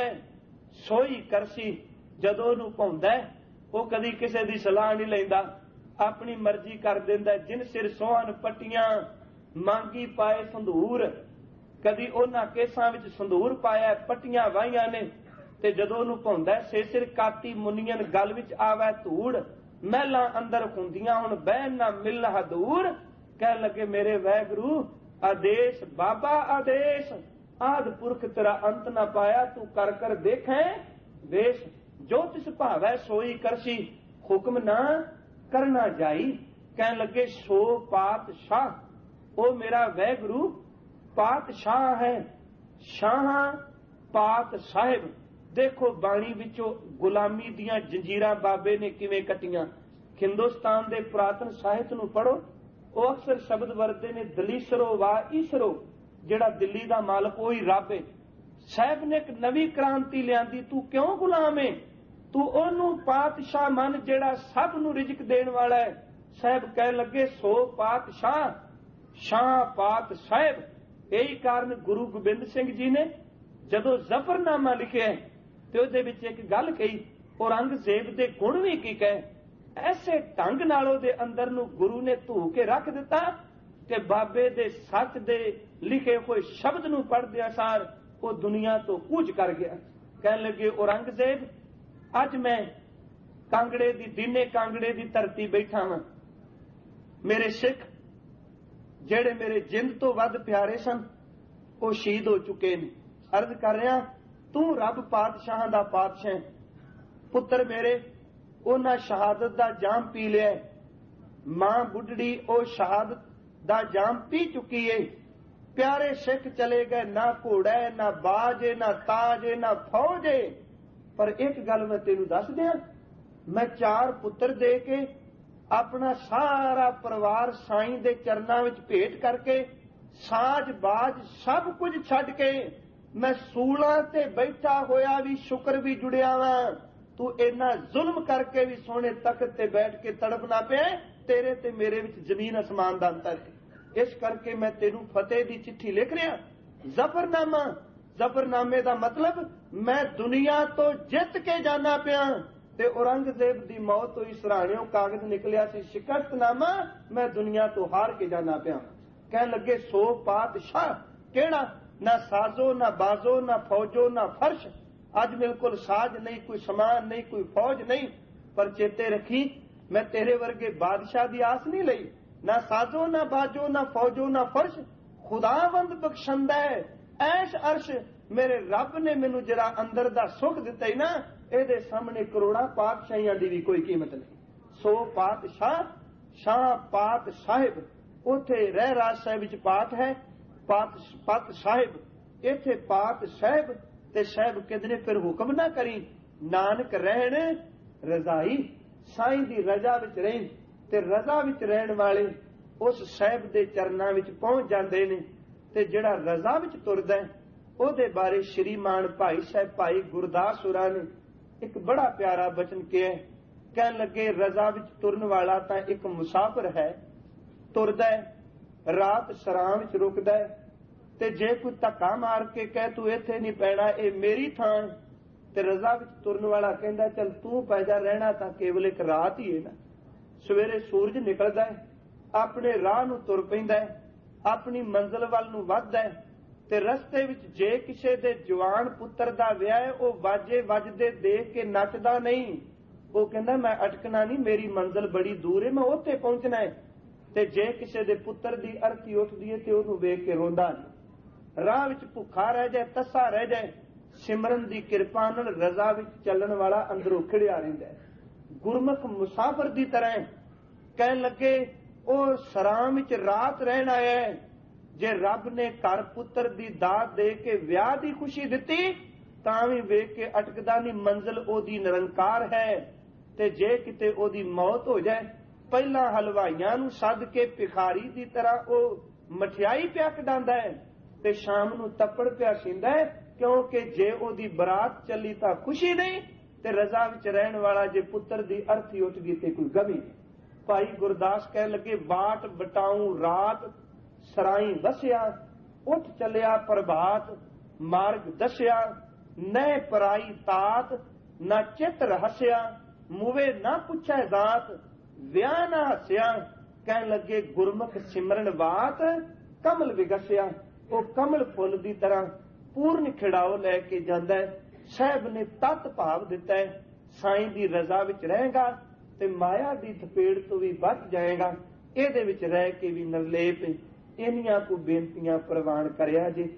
ਸੋਈ ਕਰਸੀ। ਜਦੋਂ ਉਹਨੂੰ ਪਾਉਂਦਾ ਉਹ ਕਦੀ ਕਿਸੇ ਦੀ ਸਲਾਹ ਨਹੀਂ ਲੈਂਦਾ, ਆਪਣੀ ਮਰਜ਼ੀ ਕਰ ਦਿੰਦਾ। ਜਿਨ ਸਿਰ ਸੋਹਣ ਪੱਟੀਆਂ ਮੰਗੀ ਪਾਏ ਸੰਧੂਰ। ਕਦੀ ਉਹਨਾਂ ਕੇਸਾਂ ਵਿੱਚ ਸੰਧੂਰ ਪਾਇਆ ਪੱਟੀਆਂ ਵਾਹੀਆਂ ਨੇ ਤੇ ਜਦੋਂ ਉਹਨੂੰ ਪਾਉਂਦਾ ਸਿਰ ਕਾਤੀ ਮੁਨੀਅਨ ਗਲ ਵਿੱਚ ਆਵੈ ਧੂੜ। ਮਹਿਲਾਂ ਅੰਦਰ ਹੁੰਦੀਆਂ ਹੁਣ ਬਹਿਣ ਨਾ ਮਿਲ ਹਦੂਰ। ਕਹਿਣ ਲੱਗੇ ਮੇਰੇ ਵਾਹਿਗੁਰੂ ਆਦੇਸ਼ ਬਾਬਾ ਆਦੇਸ਼ ਆਦ ਪੁਰਖ ਤੇਰਾ ਅੰਤ ਨਾ ਪਾਇਆ ਤੂੰ ਕਰ ਕਰ ਦੇਖੈ ਵੇਸ਼। ਜੋ ਤਿਸ ਭਾਵੈ ਸੋਈ ਕਰਸੀ ਹੁਕਮ ਨਾ ਕਰਨਾ ਜਾਈ। ਕਹਿਣ ਲੱਗੇ ਸੋ ਪਾਤਸ਼ਾਹ ਉਹ ਮੇਰਾ ਵੈਗੁਰੂ ਪਾਤਸ਼ਾਹ ਹੈ। ਸ਼ਾਹਾਂ ਪਾਤ ਸਾਹਿਬ। ਦੇਖੋ ਬਾਣੀ ਵਿੱਚੋਂ ਗੁਲਾਮੀ ਦੀਆਂ ਜੰਜੀਰਾਂ ਬਾਬੇ ਨੇ ਕਿਵੇਂ ਕੱਟੀਆਂ। ਹਿੰਦੁਸਤਾਨ ਦੇ ਪੁਰਾਤਨ ਸਾਹਿਤ ਨੂੰ ਪੜ੍ਹੋ, ਉਹ ਅਕਸਰ ਸ਼ਬਦ ਵਰਤੇ ਨੇ ਦਲੀਸਰੋ ਵਾ ਈਸਰੋ, ਜਿਹੜਾ ਦਿੱਲੀ ਦਾ ਮਾਲਕ ਉਹੀ ਰੱਬ ਹੈ। ਸਾਹਿਬ ਨੇ ਇੱਕ ਨਵੀਂ ਕ੍ਰਾਂਤੀ ਲਿਆਂਦੀ, ਤੂੰ ਕਿਉਂ ਗੁਲਾਮ ਹੈ? ਤੂੰ ਉਹਨੂੰ ਪਾਤਸ਼ਾਹ ਮੰਨ ਜਿਹੜਾ ਸਭ ਨੂੰ ਰਿਜ਼ਕ ਦੇਣ ਵਾਲਾ ਹੈ। ਸਾਹਿਬ ਕਹਿ ਲੱਗੇ ਸੋ ਪਾਤਸ਼ਾਹ ਸ਼ਾਹ ਪਾਤ ਸਾਹਿਬ। ਇਹੀ ਕਾਰਨ ਗੁਰੂ ਗੋਬਿੰਦ ਸਿੰਘ ਜੀ ਨੇ ਜਦੋਂ ਜ਼ਫਰਨਾਮਾ ਲਿਖਿਆ ਤੇ ਉਹਦੇ ਵਿੱਚ ਇੱਕ ਗੱਲ ਕਹੀ, ਔਰੰਗਜ਼ੇਬ ਦੇ ਗੁਣ ਵੀ ਕੀ ਕਹੇ। ਐਸੇ ਢੰਗ ਨਾਲ ਉਹਦੇ ਅੰਦਰ ਨੂੰ ਗੁਰੂ ਨੇ ਧੂ ਕੇ ਰੱਖ ਦਿੱਤਾ ਕਿ ਬਾਬੇ ਦੇ ਸੱਚ ਦੇ ਲਿਖੇ ਹੋਏ ਸ਼ਬਦ ਨੂੰ ਪੜ੍ਹਦਿਆਂ ਸਾਰ ਉਹ ਦੁਨੀਆ ਤੋਂ ਕੂਚ ਕਰ ਗਿਆ। ਕਹਿਣ ਲੱਗੇ ਔਰੰਗਜ਼ੇਬ, ਅੱਜ ਮੈਂ ਕਾਂਗੜੇ ਦੀ ਦੀਨੇ ਕਾਂਗੜੇ ਦੀ ਧਰਤੀ ਬੈਠਾ ਹਾਂ। ਮੇਰੇ ਸਿੱਖ ਜਿਹੜੇ ਮੇਰੇ ਜਿੰਦ ਤੋਂ ਵੱਧ ਪਿਆਰੇ ਸਨ ਉਹ ਸ਼ਹੀਦ ਹੋ ਚੁੱਕੇ ਨੇ। ਅਰਜ਼ ਕਰ ਰਿਹਾ, ਤੂੰ ਰੱਬ ਪਾਤਸ਼ਾਹਾਂ ਦਾ ਪਾਤਸ਼ਾਹ। ਪੁੱਤਰ ਮੇਰੇ ਉਹਨਾਂ ਸ਼ਹਾਦਤ ਦਾ ਜਾਮ ਪੀ ਲਿਆ। ਮਾਂ ਬੁੱਢੜੀ ਉਹ ਸ਼ਹਾਦਤ ਦਾ ਜਾਮ ਪੀ ਚੁੱਕੀ ਏ। ਪਿਆਰੇ ਸਿੱਖ ਚਲੇ ਗਏ, ਨਾ ਘੋੜਾ ਹੈ, ਨਾ ਬਾਜ ਹੈ, ਨਾ ਤਾਜ ਹੈ, ਨਾ ਫੌਜ ਹੈ। ਪਰ ਇੱਕ ਗੱਲ ਮੈਂ ਤੈਨੂੰ ਦੱਸ ਦਿਆਂ, ਮੈਂ 4 ਪੁੱਤਰ ਦੇ ਕੇ ਆਪਣਾ ਸਾਰਾ ਪਰਿਵਾਰ ਸਾਈਂ ਦੇ ਚਰਨਾਂ ਵਿੱਚ ਭੇਟ ਕਰਕੇ ਸਾਜ ਬਾਜ ਸਭ ਕੁਝ ਛੱਡ ਕੇ ਮੈਂ ਸੂਲਾਂ ਤੇ ਬੈਠਾ ਹੋਇਆ ਵੀ ਸ਼ੁਕਰ ਵੀ ਜੁੜਿਆ ਵਾਂ। ਤੂੰ ਇੰਨਾ ਜ਼ੁਲਮ ਕਰਕੇ ਵੀ ਸੋਹਣੇ ਤਖਤ ਤੇ ਬੈਠ ਕੇ ਤੜਪਣਾ ਪਿਆ। ਤੇਰੇ ਤੇ ਮੇਰੇ ਵਿੱਚ ਜ਼ਮੀਨ ਅਸਮਾਨ ਦਾ ਅੰਤਰ ਹੈ। ਇਸ ਕਰਕੇ ਮੈਂ ਤੈਨੂੰ ਫਤਿਹ ਦੀ ਚਿੱਠੀ ਲਿਖ ਰਿਹਾ। ਜ਼ਫਰਨਾਮਾ, ਜ਼ਫਰਨਾਮੇ ਦਾ ਮਤਲਬ ਮੈਂ ਦੁਨੀਆ ਤੋਂ ਜਿੱਤ ਕੇ ਜਾਣਾ ਪਿਆ। ਤੇ ਔਰੰਗਜ਼ੇਬ ਦੀ ਮੌਤ ਹੋਈ, ਸਰਾਣਿਓਂ ਕਾਗਜ਼ ਨਿਕਲਿਆ ਸੀ ਸ਼ਿਕਸਤਨਾਮਾ, ਮੈਂ ਦੁਨੀਆ ਤੋਂ ਹਾਰ ਕੇ ਜਾਣਾ ਪਿਆ। ਕਹਿਣ ਲੱਗੇ ਸੋ ਪਾਤਸ਼ਾਹ ਕਿਹੜਾ? ਨਾ ਸਾਜ਼ੋ ਨਾ ਬਾਜ਼ੋ ਨਾ ਫੌਜੋ ਨਾ ਫਰਸ਼। ਅੱਜ ਮੇਰੇ ਕੋਲ ਸਾਜ਼ ਨਹੀਂ, ਕੋਈ ਸਮਾਨ ਨਹੀਂ, ਕੋਈ ਫੌਜ ਨਹੀਂ। ਪਰ ਚੇਤੇ ਰੱਖੀ, ਮੈਂ ਤੇਰੇ ਵਰਗੇ ਬਾਦਸ਼ਾਹ ਦੀ ਆਸ ਨਹੀਂ ਲਈ। ਨਾ ਸਾਜ਼ੋ ਨਾ ਬਾਜੋ ਨਾ ਫੌਜੋ ਨਾ ਫਰਸ਼। ਖੁਦਾਵੰਦ ਬਖਸ਼ੰਦਾ ਹੈ ਐਸ਼ ਅਰਸ਼। ਮੇਰੇ ਰੱਬ ਨੇ ਮੈਨੂੰ ਜਿਹੜਾ ਅੰਦਰ ਦਾ ਸੁੱਖ ਦਿੱਤਾ ਹੀ ਨਾ, ਇਹਦੇ ਸਾਹਮਣੇ ਕਰੋੜਾਂ ਪਾਤਸ਼ਾਹੀਆਂ ਦੀ ਵੀ ਕੋਈ ਕੀਮਤ ਨਹੀਂ। ਸੋ ਪਾਤਸ਼ਾਹ ਸ਼ਾਹ ਪਾਤ ਸਾਹਿਬ। ਉੱਥੇ ਰਹਿ ਰਾਜ ਸਾਹਿਬ ਵਿੱਚ ਪਾਠ ਹੈ ਪਤ ਸਾਹਿਬ, ਇੱਥੇ ਪਾਤ ਸਾਹਿਬ। ਤੇ ਸਾਹਿਬ ਕਹਿੰਦੇ ਨੇ ਫਿਰ ਹੁਕਮ ਨਾ ਕਰੀ, ਨਾਨਕ ਰਹਿਣ ਰਜ਼ਾਈ। ਸਾਈਂ ਦੀ ਰਜ਼ਾ ਵਿੱਚ ਰਹਿਣ। ਤੇ ਰਜ਼ਾ ਵਿੱਚ ਰਹਿਣ ਵਾਲੇ ਉਸ ਸਾਹਿਬ ਦੇ ਚਰਨਾਂ ਵਿੱਚ ਪਹੁੰਚ ਜਾਂਦੇ ਨੇ। ਤੇ ਜਿਹੜਾ ਰਜ਼ਾ ਵਿੱਚ ਤੁਰਦਾ ਉਹਦੇ ਬਾਰੇ ਸ਼੍ਰੀਮਾਨ ਭਾਈ ਸਾਹਿਬ ਭਾਈ ਗੁਰਦਾਸ ਹੋਰਾਂ ਨੇ ਇੱਕ ਬੜਾ ਪਿਆਰਾ ਬਚਨ ਕਿਹਾ। ਕਹਿਣ ਲੱਗੇ ਰਜ਼ਾ ਵਿੱਚ ਤੁਰਨ ਵਾਲਾ ਤਾਂ ਇੱਕ ਮੁਸਾਫਰ ਹੈ, ਤੁਰਦਾ ਰਾਤ ਸਰਾਂ ਵਿੱਚ ਰੁਕਦਾ ਤੇ ਜੇ ਕੋਈ ਧੱਕਾ ਮਾਰ ਕੇ ਕਹੇ ਤੂੰ ਇੱਥੇ ਨਹੀਂ ਪੈਣਾ, ਇਹ ਮੇਰੀ ਥਾਂ, ਤੇ ਰਜ਼ਾ ਵਿੱਚ ਤੁਰਨ ਵਾਲਾ ਕਹਿੰਦਾ ਚੱਲ ਤੂੰ ਪੈ ਜਾ, ਰਹਿਣਾ ਤਾਂ ਕੇਵਲ ਇੱਕ ਰਾਤ ਹੀ ਹੈ ਨਾ। ਸਵੇਰੇ ਸੂਰਜ ਨਿਕਲਦਾ ਹੈ, ਆਪਣੇ ਰਾਹ ਨੂੰ ਤੁਰ ਪੈਂਦਾ ਹੈ, ਆਪਣੀ ਮੰਜ਼ਿਲ ਵੱਲ ਨੂੰ ਵੱਧਦਾ ਹੈ। ਤੇ ਰਸਤੇ ਵਿੱਚ ਜੇ ਕਿਸੇ ਦੇ ਜਵਾਨ ਪੁੱਤਰ ਦਾ ਵਿਆਹ ਹੈ, ਉਹ ਵਾਜੇ ਵੱਜਦੇ ਦੇਖ ਕੇ ਨੱਚਦਾ ਨਹੀਂ। ਉਹ ਕਹਿੰਦਾ ਮੈਂ ਅਟਕਣਾ ਨਹੀਂ, ਮੇਰੀ ਮੰਜ਼ਿਲ ਬੜੀ ਦੂਰ ਹੈ, ਮੈਂ ਉੱਥੇ ਪਹੁੰਚਣਾ ਹੈ। ਤੇ ਜੇ ਕਿਸੇ ਦੇ ਪੁੱਤਰ ਦੀ ਅਰਥੀ ਉੱਠਦੀ ਹੈ ਤੇ ਉਹਨੂੰ ਵੇਖ ਕੇ ਰੋਂਦਾ ਨਹੀਂ। ਰਾਹ ਵਿੱਚ ਭੁੱਖਾ ਰਹਿ ਜਾਏ, ਤੱਸਾ ਰਹਿ ਜਾਏ, ਸਿਮਰਨ ਦੀ ਕਿਰਪਾ ਨਾਲ ਰਜ਼ਾ ਵਿੱਚ ਚੱਲਣ ਵਾਲਾ ਅੰਦਰੋਂ ਖਿੜਿਆ ਰਹਿੰਦਾ ਹੈ। ਗੁਰਮੁਖ ਮੁਸਾਫਰ ਦੀ ਤਰ੍ਹਾਂ ਕਹਿਣ ਲੱਗੇ ਉਹ ਸਰਾਂ ਵਿੱਚ ਰਾਤ ਰਹਿਣ ਆਇਆ ਹੈ। ਜੇ ਰੱਬ ਨੇ ਘਰ ਪੁੱਤਰ ਦੀ ਦਾਤ ਦੇ ਕੇ ਵਿਆਹ ਦੀ ਖੁਸ਼ੀ ਦਿੱਤੀ ਤਾਂ ਵੀ ਵੇਖ ਕੇ ਅਟਕਦਾ ਨਹੀਂ, ਮੰਜ਼ਿਲ ਉਹਦੀ ਨਿਰੰਕਾਰ ਹੈ। ਤੇ ਜੇ ਕਿਤੇ ਉਹਦੀ ਮੌਤ ਹੋ ਜਾਏ, ਪਹਿਲਾਂ ਹਲਵਾਈਆਂ ਨੂੰ ਸੱਦ ਕੇ ਭਿਖਾਰੀ ਦੀ ਤਰ੍ਹਾਂ ਉਹ ਮਠਿਆਈ ਪਿਆ ਕਢਾਉਂਦਾ ਹੈ ਤੇ ਸ਼ਾਮ ਨੂੰ ਤੱਪੜ ਪਿਆ ਸੀਂਦਾ ਹੈ, ਕਿਉਂਕਿ ਜੇ ਉਹਦੀ ਬਰਾਤ ਚੱਲੀ ਤਾਂ ਖੁਸ਼ੀ ਨਹੀਂ, ਤੇ ਰਜ਼ਾ ਵਿੱਚ ਰਹਿਣ ਵਾਲਾ ਜੇ ਪੁੱਤਰ ਦੀ ਅਰਥੀ ਉੱਠ ਗਈ ਤੇ ਕੋਈ ਗਮੀ ਨਹੀਂ। ਭਾਈ ਗੁਰਦਾਸ ਕਹਿਣ ਲੱਗੇ ਬਾਟ ਬਟਾਉ ਰਾਤ ਸਰਾਈ ਵਸਿਆ, ਉੱਠ ਚੱਲਿਆ ਪ੍ਰਭਾਤ ਮਾਰਗ ਦੱਸਿਆ, ਨੈ ਪਰਾਈ ਤਾਤ ਨਾ ਚਿਤ ਰਹਸਿਆ, ਮੂਵੇ ਨਾ ਪੁੱਛੈ ਦਾਤ ਵਿਆਹ ਨਾ ਹੱਸਿਆ। ਕਹਿਣ ਲੱਗੇ ਗੁਰਮੁਖ ਸਿਮਰਨ ਬਾਤ ਕਮਲ ਵਿਗਸਿਆ। ਉਹ ਕਮਲ ਫੁੱਲ ਦੀ ਤਰ੍ਹਾਂ ਪੂਰਨ ਖਿੜਾਓ ਲੈ ਕੇ ਜਾਂਦਾ ਹੈ। ਸਾਹਿਬ ਨੇ ਤਤ ਭਾਵ ਦਿੱਤਾ ਹੈ, ਸਾਈਂ ਦੀ ਰਜ਼ਾ ਵਿੱਚ ਰਹੇਗਾ ਤੇ ਮਾਇਆ ਦੀ ਥਪੇੜ ਤੋਂ ਵੀ ਬਚ ਜਾਏਗਾ। ਇਹਦੇ ਵਿੱਚ ਰਹਿ ਕੇ ਵੀ ਨਿਰਲੇਪ ਇੰਨੀਆਂ ਕੁ ਬੇਨਤੀਆਂ ਪ੍ਰਵਾਨ ਕਰਿਆ ਜੇ।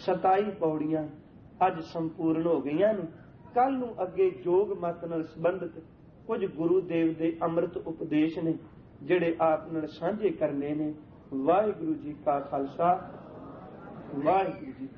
27 ਪੌੜੀਆਂ ਅੱਜ ਸੰਪੂਰਨ ਹੋ ਗਈਆਂ ਨੇ। ਕੱਲ ਨੂੰ ਅੱਗੇ ਜੋਗ ਮਤ ਨਾਲ ਸੰਬੰਧਿਤ ਕੁਝ ਗੁਰੂ ਦੇਵ ਦੇ ਅੰਮ੍ਰਿਤ ਉਪਦੇਸ਼ ਨੇ ਜਿਹੜੇ ਆਪ ਨਾਲ ਸਾਂਝੇ ਕਰਨੇ ਨੇ। ਵਾਹਿਗੁਰੂ ਜੀ ਕਾ ਖਾਲਸਾ ਵਾਹਿਗੁਰੂ ਜੀ